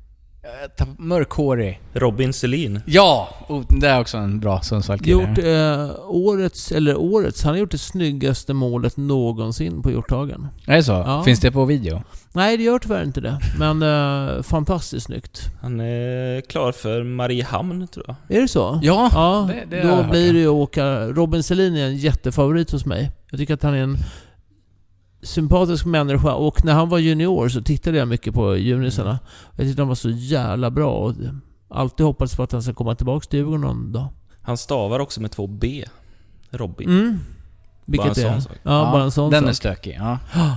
[SPEAKER 8] Mörkhårig.
[SPEAKER 9] Robin Selin.
[SPEAKER 8] Ja, oh, det är också en bra Sundsvall-kille.
[SPEAKER 10] Gjort eh, årets, eller årets, han har gjort det snyggaste målet någonsin på Hjorthagen.
[SPEAKER 8] Är det så?
[SPEAKER 10] Ja.
[SPEAKER 8] Finns det på video?
[SPEAKER 10] Nej, det gör tyvärr inte det. Men eh, fantastiskt snyggt.
[SPEAKER 9] Han är klar för Mariehamn, tror jag.
[SPEAKER 10] Är det så?
[SPEAKER 8] Ja,
[SPEAKER 10] ja
[SPEAKER 8] det, det
[SPEAKER 10] då blir det ju att åka. Robin Selin är en jättefavorit hos mig. Jag tycker att han är en sympatisk människa. Och när han var junior så tittade jag mycket på junisarna. Jag tyckte han var så jävla bra. Och alltid hoppats på att han ska komma tillbaka till Djurgården någon dag.
[SPEAKER 9] Han stavar också med två B. Robin.
[SPEAKER 10] Mm. Vilket är? Ja, ja, bara en sån
[SPEAKER 8] den
[SPEAKER 10] sak.
[SPEAKER 8] är stökig, ja.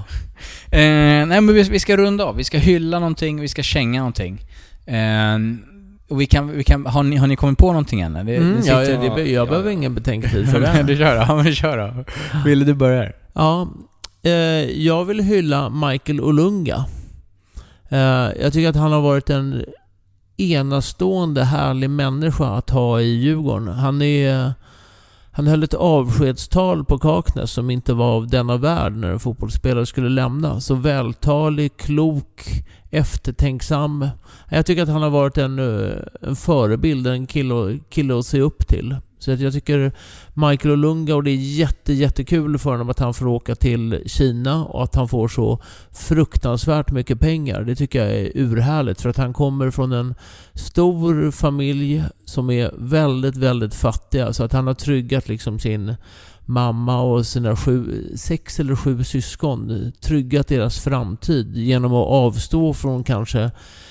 [SPEAKER 8] eh, nej, men vi, vi ska runda av. Vi ska hylla någonting, vi ska känga någonting. Eh, och vi kan, vi kan, har, ni, har ni kommit på någonting än? Det,
[SPEAKER 10] mm, det ja, det, det, jag ja. behöver ingen betänketid för det.
[SPEAKER 8] Du kör då, ja, men kör då. Vill du börja?
[SPEAKER 10] Ja, eh, jag vill hylla Michael Olunga. Eh, jag tycker att han har varit en enastående härlig människa att ha i Djurgården. Han är Han höll ett avskedstal på Kaknäs som inte var av denna värld när en fotbollsspelare skulle lämna. Så vältalig, klok, eftertänksam. Jag tycker att han har varit en, en förebild, en kille, kille att se upp till. Så att jag tycker Michael Olunga, och det är jätte, jättekul för honom att han får åka till Kina och att han får så fruktansvärt mycket pengar. Det tycker jag är urhärligt, för att han kommer från en stor familj som är väldigt, väldigt fattiga. Så att han har tryggat liksom sin mamma och sina sju, sex eller sju syskon, tryggat deras framtid genom att avstå från kanske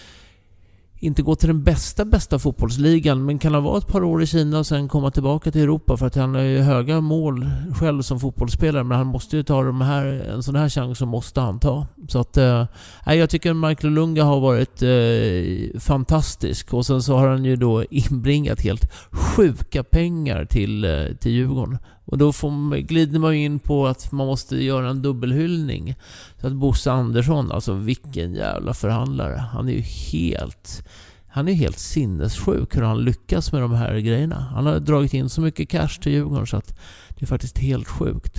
[SPEAKER 10] inte gå till den bästa bästa fotbollsligan, men kan ha varit ett par år i Kina och sen komma tillbaka till Europa, för att han har ju höga mål själv som fotbollsspelare, men han måste ju ta de här, en sån här chans som måste han ta. Så att eh, jag tycker Michael Olunga har varit eh, fantastisk, och sen så har han ju då inbringat helt sjuka pengar till, eh, till Djurgården. Och då får, glider man in på att man måste göra en dubbelhyllning. Så att Bosse Andersson, alltså vilken jävla förhandlare. Han är ju helt, han är helt sinnessjuk hur han lyckas med de här grejerna. Han har dragit in så mycket cash till Djurgården så att det är faktiskt helt sjukt.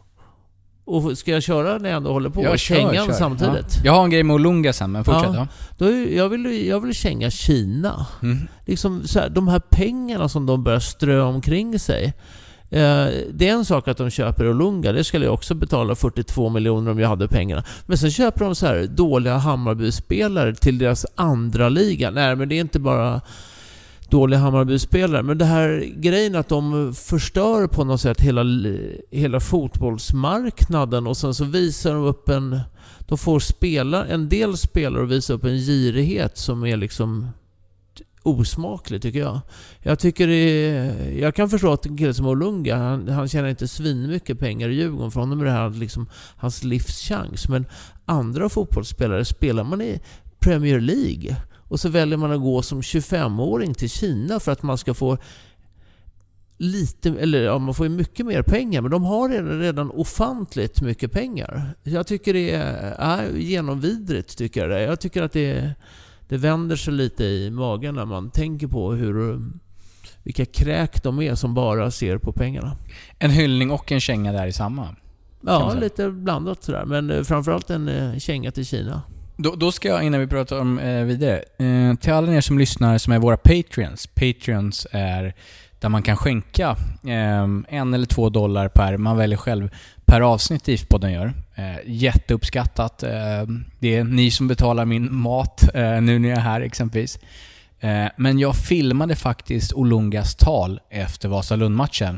[SPEAKER 10] Och ska jag köra när jag ändå håller på?
[SPEAKER 8] Jag
[SPEAKER 10] kängan
[SPEAKER 8] kör, kör.
[SPEAKER 10] samtidigt.
[SPEAKER 8] Ja. Jag har en grej med Olunga sen, men fortsätt.
[SPEAKER 10] Ja, då är, jag, vill, jag vill känga Kina. Mm. Liksom så här, de här pengarna som de börjar strö omkring sig. Det är en sak att de köper Olunga. Det skulle jag också betala fyrtiotvå miljoner om jag hade pengarna. Men sen köper de så här dåliga Hammarby-spelare till deras andra liga. Nej, men det är inte bara dåliga Hammarby-spelare. Men det här grejen att de förstör på något sätt hela, hela fotbollsmarknaden. Och sen så visar de upp en... De får spela, en del spelare visa upp en girighet som är liksom osmaklig, tycker jag. Jag tycker det är, jag kan förstå att en kille som Olunga, han, han tjänar inte svin mycket pengar i Djurgården, för honom är det här liksom hans livschans. Men andra fotbollsspelare, spelar man i Premier League och så väljer man att gå som tjugofemåring till Kina för att man ska få lite, eller ja, man får ju mycket mer pengar, men de har redan, redan ofantligt mycket pengar. Jag tycker det är, är genomvidrigt, tycker jag det. Jag tycker att det är Det vänder sig lite i magen när man tänker på hur, vilka kräk de är som bara ser på pengarna.
[SPEAKER 8] En hyllning och en känga där i samma?
[SPEAKER 10] Ja, lite blandat sådär. Men framförallt en känga till Kina.
[SPEAKER 8] Då, då ska jag, innan vi pratar om eh, vidare, eh, till alla er som lyssnar som är våra Patreons. Patreons är där man kan skänka eh, en eller två dollar per, man väljer själv, per avsnitt DIF-podden gör. Eh, jätteuppskattat. Eh, det är ni som betalar min mat eh, nu när jag är här exempelvis. Eh, men jag filmade faktiskt Olungas tal efter Vasalund-matchen.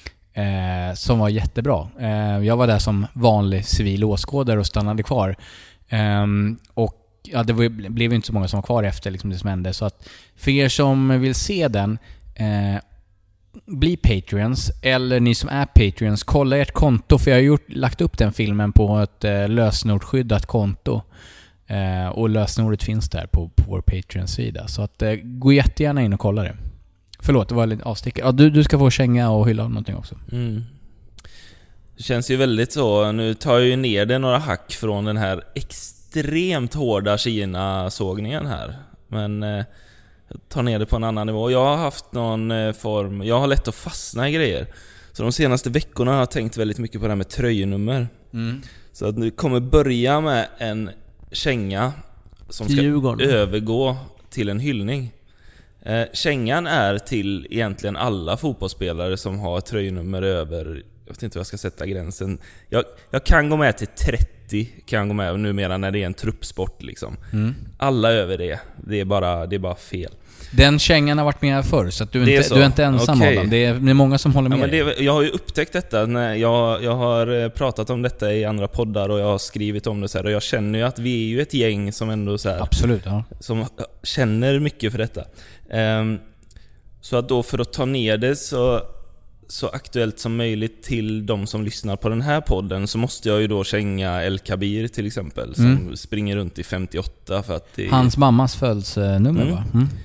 [SPEAKER 8] Eh, som var jättebra. Eh, jag var där som vanlig civil åskådare och stannade kvar. Eh, och ja, det var, blev inte så många som var kvar efter liksom det som hände. Så att för er som vill se den, eh, bli Patreons, eller ni som är Patreons, kolla ert konto, för jag har gjort, lagt upp den filmen på ett eh, lösenordsskyddat konto, eh, och lösenordet finns där på, på vår Patreon-sida, så att eh, gå jättegärna in och kolla det. Förlåt, det var lite avstickare. Ja, du, du ska få känga och hylla någonting också.
[SPEAKER 9] Mm. Det känns ju väldigt så. Nu tar jag ju ner det några hack från den här extremt hårda Kina-sågningen här, men eh, ta ner det på en annan nivå. Jag har haft någon form, jag har lätt att fastna i grejer. Så de senaste veckorna har jag tänkt väldigt mycket på det här med tröjnummer. Mm. Så att nu kommer börja med en känga som ska övergå till en hyllning. Eh, kängan är till egentligen alla fotbollsspelare som har tröjnummer över, jag vet inte hur jag ska sätta gränsen. Jag, jag kan gå med till trettio, kan jag gå med numera när det är en truppsport liksom. Mm. Alla över det, det är bara, det är bara fel.
[SPEAKER 8] Den kängan har varit med förr, så att du, är inte, du är inte ensam, okay. Adam. Det är, det är många som håller med.
[SPEAKER 9] Ja, men det, jag har ju upptäckt detta när jag, jag har pratat om detta i andra poddar och jag har skrivit om det så här, och jag känner ju att vi är ju ett gäng som ändå så här,
[SPEAKER 8] absolut, ja.
[SPEAKER 9] Som känner mycket för detta. Um, så att då för att ta ner det så så aktuellt som möjligt till de som lyssnar på den här podden, så måste jag ju då känga El Kabir till exempel, som mm. springer runt i femtioåtta för att det,
[SPEAKER 8] hans mammas födelsenummer mm. va? Mm.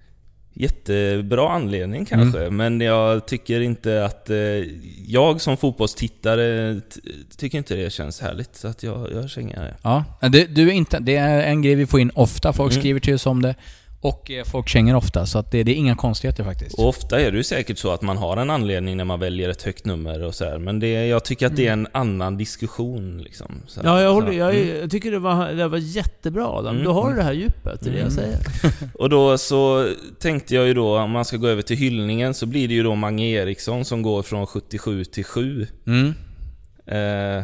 [SPEAKER 9] Jättebra anledning kanske, mm. men jag tycker inte att eh, jag som fotbollstittare t- tycker inte det känns härligt, så att jag, jag känner det.
[SPEAKER 8] Ja, det, du är inte, det är en grej vi får in ofta, folk mm. skriver till oss om det, Och eh, folk känger ofta, så att det, det är inga konstigheter faktiskt.
[SPEAKER 9] Och ofta är det ju säkert så att man har en anledning när man väljer ett högt nummer och så här. Men det, jag tycker att det är en annan diskussion liksom. Så,
[SPEAKER 10] ja, jag, håller,
[SPEAKER 9] så,
[SPEAKER 10] jag,
[SPEAKER 9] mm.
[SPEAKER 10] jag tycker det var, det var jättebra Adam.
[SPEAKER 9] Mm.
[SPEAKER 10] Du har det här djupet, det är det jag säger.
[SPEAKER 9] Och då så tänkte jag ju då, om man ska gå över till hyllningen, så blir det ju då Mange Eriksson som går från sjuttiosju till sju.
[SPEAKER 8] Mm.
[SPEAKER 9] Eh,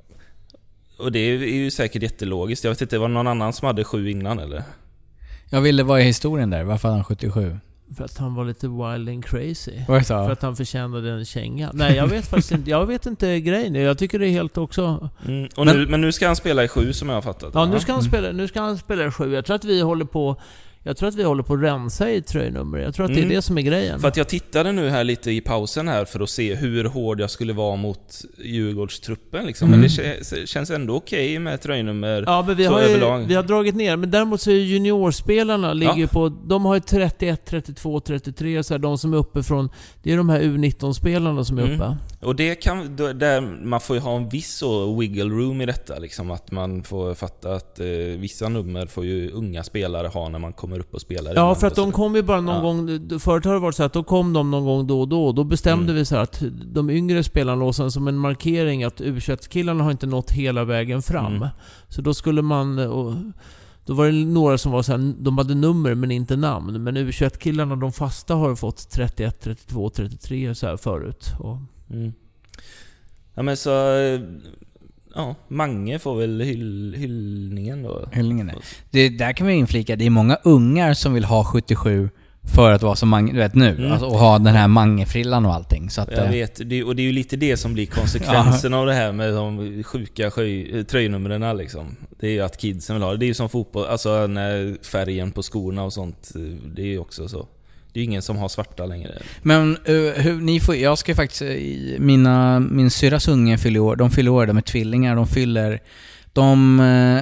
[SPEAKER 9] och det är ju säkert jättelogiskt. Jag vet inte, var det någon annan som hade sju innan eller?
[SPEAKER 8] Jag ville, vad är historien där? Varför hade han sjuttiosju?
[SPEAKER 10] För att han var lite wild and crazy.
[SPEAKER 8] Vad sa?
[SPEAKER 10] För att han förtjänade en känga. Nej, jag vet faktiskt inte. Jag vet inte grejen. Jag tycker det är helt också...
[SPEAKER 9] Mm. Och
[SPEAKER 10] men,
[SPEAKER 9] nu, men nu ska han spela i sju som jag har fattat.
[SPEAKER 10] Ja, nu ska han spela, nu ska han spela i sju. Jag tror att vi håller på... Jag tror att vi håller på att rensa i tröjnummer. Jag tror att det är mm. det som är grejen.
[SPEAKER 9] För att jag tittade nu här lite i pausen här för att se hur hård jag skulle vara mot Djurgårdstruppen liksom. Mm. Men det känns ändå okej okay med tröjnummer.
[SPEAKER 10] Ja, men vi har, ju, vi har dragit ner. Men däremot så är juniorspelarna ligger ja. på... De har ju trettioett, trettiotvå, trettiotre. Så här, de som är uppe från... Det är de här U nitton-spelarna som är uppe.
[SPEAKER 9] Mm. Och det kan... Där man får ju ha en viss så wiggle room i detta. Liksom, att man får fatta att eh, vissa nummer får ju unga spelare ha när man kommer upp och spelar.
[SPEAKER 10] Ja, för att de kom ju bara någon ja. gång... Förut har det varit så att då kom de någon gång då och då. Då bestämde mm. vi så här att de yngre spelarna låg som en markering att U tjugoett-killarna har inte nått hela vägen fram. Mm. Så då skulle man... Och, då var det några som var så här, de hade nummer men inte namn. Men U tjugoett-killarna, de fasta, har fått trettioett, trettiotvå, trettiotre så här förut. Och...
[SPEAKER 9] Mm. Ja, men så... Ja, Mange får väl hyll, hyllningen då.
[SPEAKER 8] Hyllningen, det, där kan vi inflika. Det är många ungar som vill ha sjuttiosju för att vara som Mange, du vet nu. Mm. Alltså, och ha den här Mange-frillan och allting. Så att,
[SPEAKER 9] jag vet, det, och det är ju lite det som blir konsekvensen av det här med de sjuka sjöj, tröjnumren liksom. Det är ju att kidsen vill ha det. Det är ju som fotboll, alltså när färgen på skorna och sånt. Det är ju också så. Det är ju ingen som har svarta längre.
[SPEAKER 8] Men uh, hur, ni får, jag ska faktiskt mina, min syrras unge fyller år. De fyller år, de är tvillingar. De fyller De uh,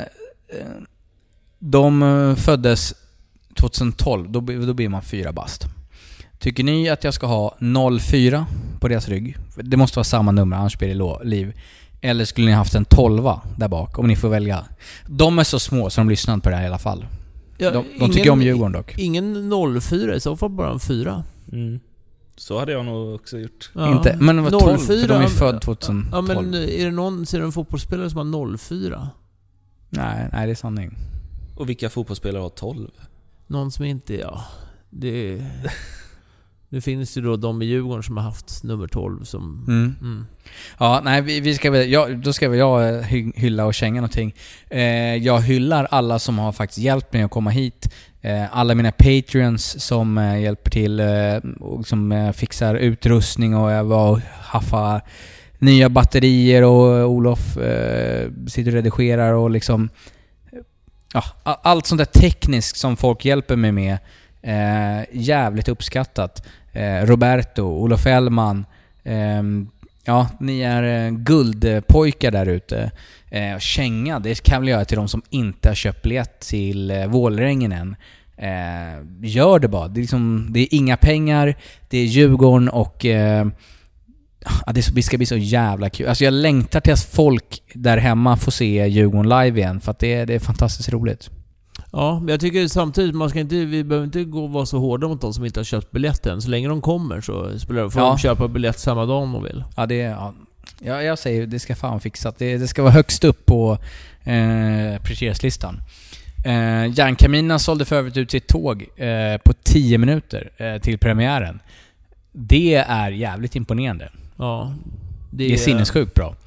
[SPEAKER 8] De föddes tjugotolv. Då, då blir man fyra bast. Tycker ni att jag ska ha noll fyra på deras rygg? Det måste vara samma nummer, annars blir det liv. Eller skulle ni haft en tolva där bak? Om ni får välja. De är så små så de lyssnar på det här i alla fall.
[SPEAKER 10] Ja,
[SPEAKER 8] de de
[SPEAKER 10] ingen,
[SPEAKER 8] tycker om Djurgården dock.
[SPEAKER 10] Ingen noll fyra, i så fall bara en fyra.
[SPEAKER 9] Mm. Så hade jag nog också gjort.
[SPEAKER 8] Ja. Inte, men det var tolv, för de är född tjugotolv.
[SPEAKER 10] Ja, men är det någon, ser du en fotbollsspelare som har noll fyra?
[SPEAKER 8] Nej, nej, det är sanning.
[SPEAKER 9] Och vilka fotbollsspelare har tolv?
[SPEAKER 10] Någon som inte, ja. Det Nu finns ju då de i Djurgården som har haft nummer tolv som...
[SPEAKER 8] Mm. Mm. Ja, nej, vi, vi ska väl... Ja, då ska väl jag hylla och känga någonting. Eh, jag hyllar alla som har faktiskt hjälpt mig att komma hit. Eh, alla mina Patreons som eh, hjälper till eh, och som eh, fixar utrustning, och jag var och haffa nya batterier, och Olof eh, sitter och redigerar och liksom... Ja, allt sånt där tekniskt som folk hjälper mig med. Eh, jävligt uppskattat. eh, Roberto, Olof Ellman, eh, ja, ni är eh, guldpojkar där ute. eh, Känga, det kan väl göra till de som inte har köpt biljett till eh, Vålrängen än. eh, Gör det bara, det är, liksom, det är inga pengar. Det är Djurgården och eh, ja, det ska bli så jävla kul. Alltså jag längtar till att folk där hemma får se Djurgården live igen, för att det är, det är fantastiskt roligt.
[SPEAKER 10] Ja, men jag tycker samtidigt man ska inte, vi behöver inte gå och vara så hårda mot de som inte har köpt biljetten. Så länge de kommer så spelar, får ja. de köpa biljett samma dag om de vill.
[SPEAKER 8] Ja, det är, ja. ja, jag säger det ska fan fixat. Det, det ska vara högst upp på eh, prioriteringslistan. Eh, Järnkaminen sålde för övrigt ut sitt tåg eh, på tio minuter eh, till premiären. Det är jävligt imponerande.
[SPEAKER 10] Ja, det,
[SPEAKER 8] det är sinnessjukt bra.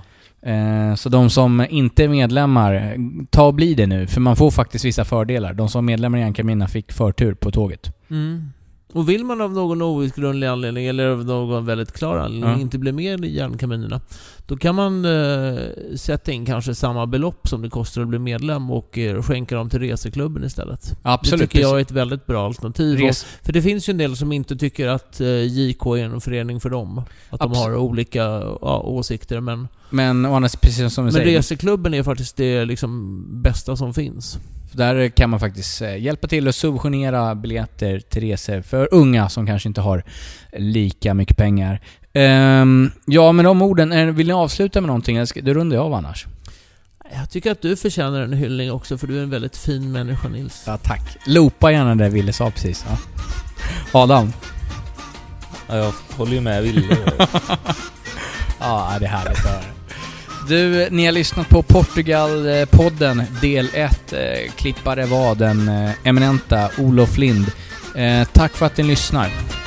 [SPEAKER 8] Så de som inte är medlemmar, ta och bli det nu, för man får faktiskt vissa fördelar. De som är medlemmar i Järnkaminen fick förtur på tåget.
[SPEAKER 10] Mm. Och vill man av någon outgrundlig anledning eller av någon väldigt klar anledning ja. inte bli med i Järnkaminerna, då kan man eh, sätta in kanske samma belopp som det kostar att bli medlem och eh, skänka dem till reseklubben istället.
[SPEAKER 8] Absolut.
[SPEAKER 10] Det tycker jag är ett väldigt bra alternativ. Res- och, för det finns ju en del som inte tycker att eh, J K är en förening för dem. Att Absolut. de har olika ja, åsikter. Men,
[SPEAKER 8] men, annars, precis som vi
[SPEAKER 10] men
[SPEAKER 8] säger,
[SPEAKER 10] reseklubben är faktiskt det liksom bästa som finns.
[SPEAKER 8] Där kan man faktiskt hjälpa till att subventionera biljetter till resor för unga som kanske inte har lika mycket pengar. Um, ja, med de orden, vill ni avsluta med någonting? Du rundar jag av annars.
[SPEAKER 10] Jag tycker att du förtjänar en hyllning också, för du är en väldigt fin människa, Nils.
[SPEAKER 8] Ja, tack. Loopa gärna det Ville sa precis. Ja. Adam?
[SPEAKER 9] Ja, jag håller ju med Ville.
[SPEAKER 8] Ja, det är härligt att höra. Du, ni har lyssnat på Portugal-podden del ett. Eh, klippare var den eh, eminenta Olof Lind. Eh, tack för att ni lyssnar.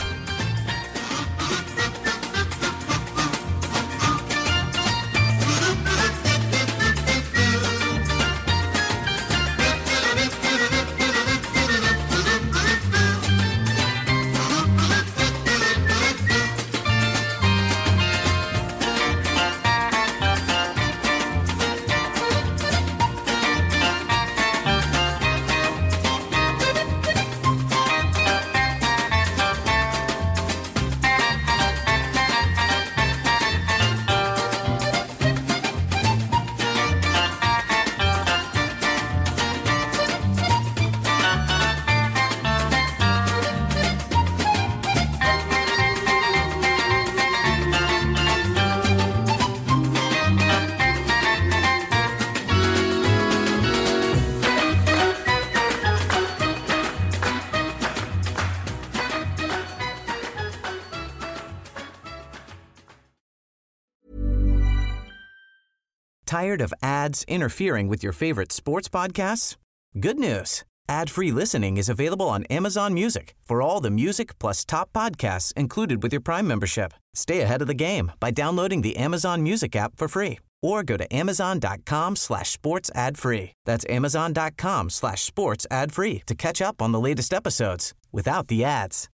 [SPEAKER 4] Tired of ads interfering with your favorite sports podcasts? Good news. Ad-free listening is available on Amazon Music for all the music plus top podcasts included with your Prime membership. Stay ahead of the game by downloading the Amazon Music app for free or go to amazon.com slash sports ad free. That's amazon.com slash sports ad free to catch up on the latest episodes without the ads.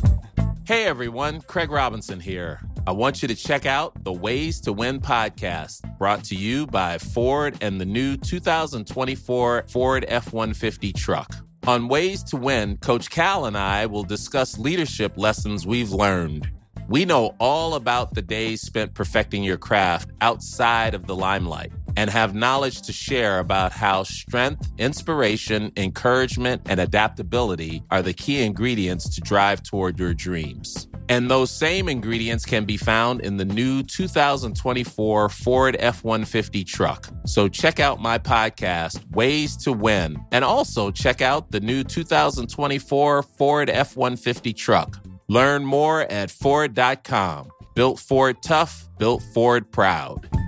[SPEAKER 12] Hey everyone, Craig Robinson here. I want you to check out the Ways to Win podcast, brought to you by Ford and the new two thousand twenty-four Ford F one fifty truck. On Ways to Win, Coach Cal and I will discuss leadership lessons we've learned. We know all about the days spent perfecting your craft outside of the limelight and have knowledge to share about how strength, inspiration, encouragement, and adaptability are the key ingredients to drive toward your dreams. And those same ingredients can be found in the new two thousand twenty-four Ford F one fifty truck. So check out my podcast, Ways to Win, and also check out the new two thousand twenty-four Ford F one fifty truck. Learn more at Ford dot com. Built Ford tough, built Ford proud.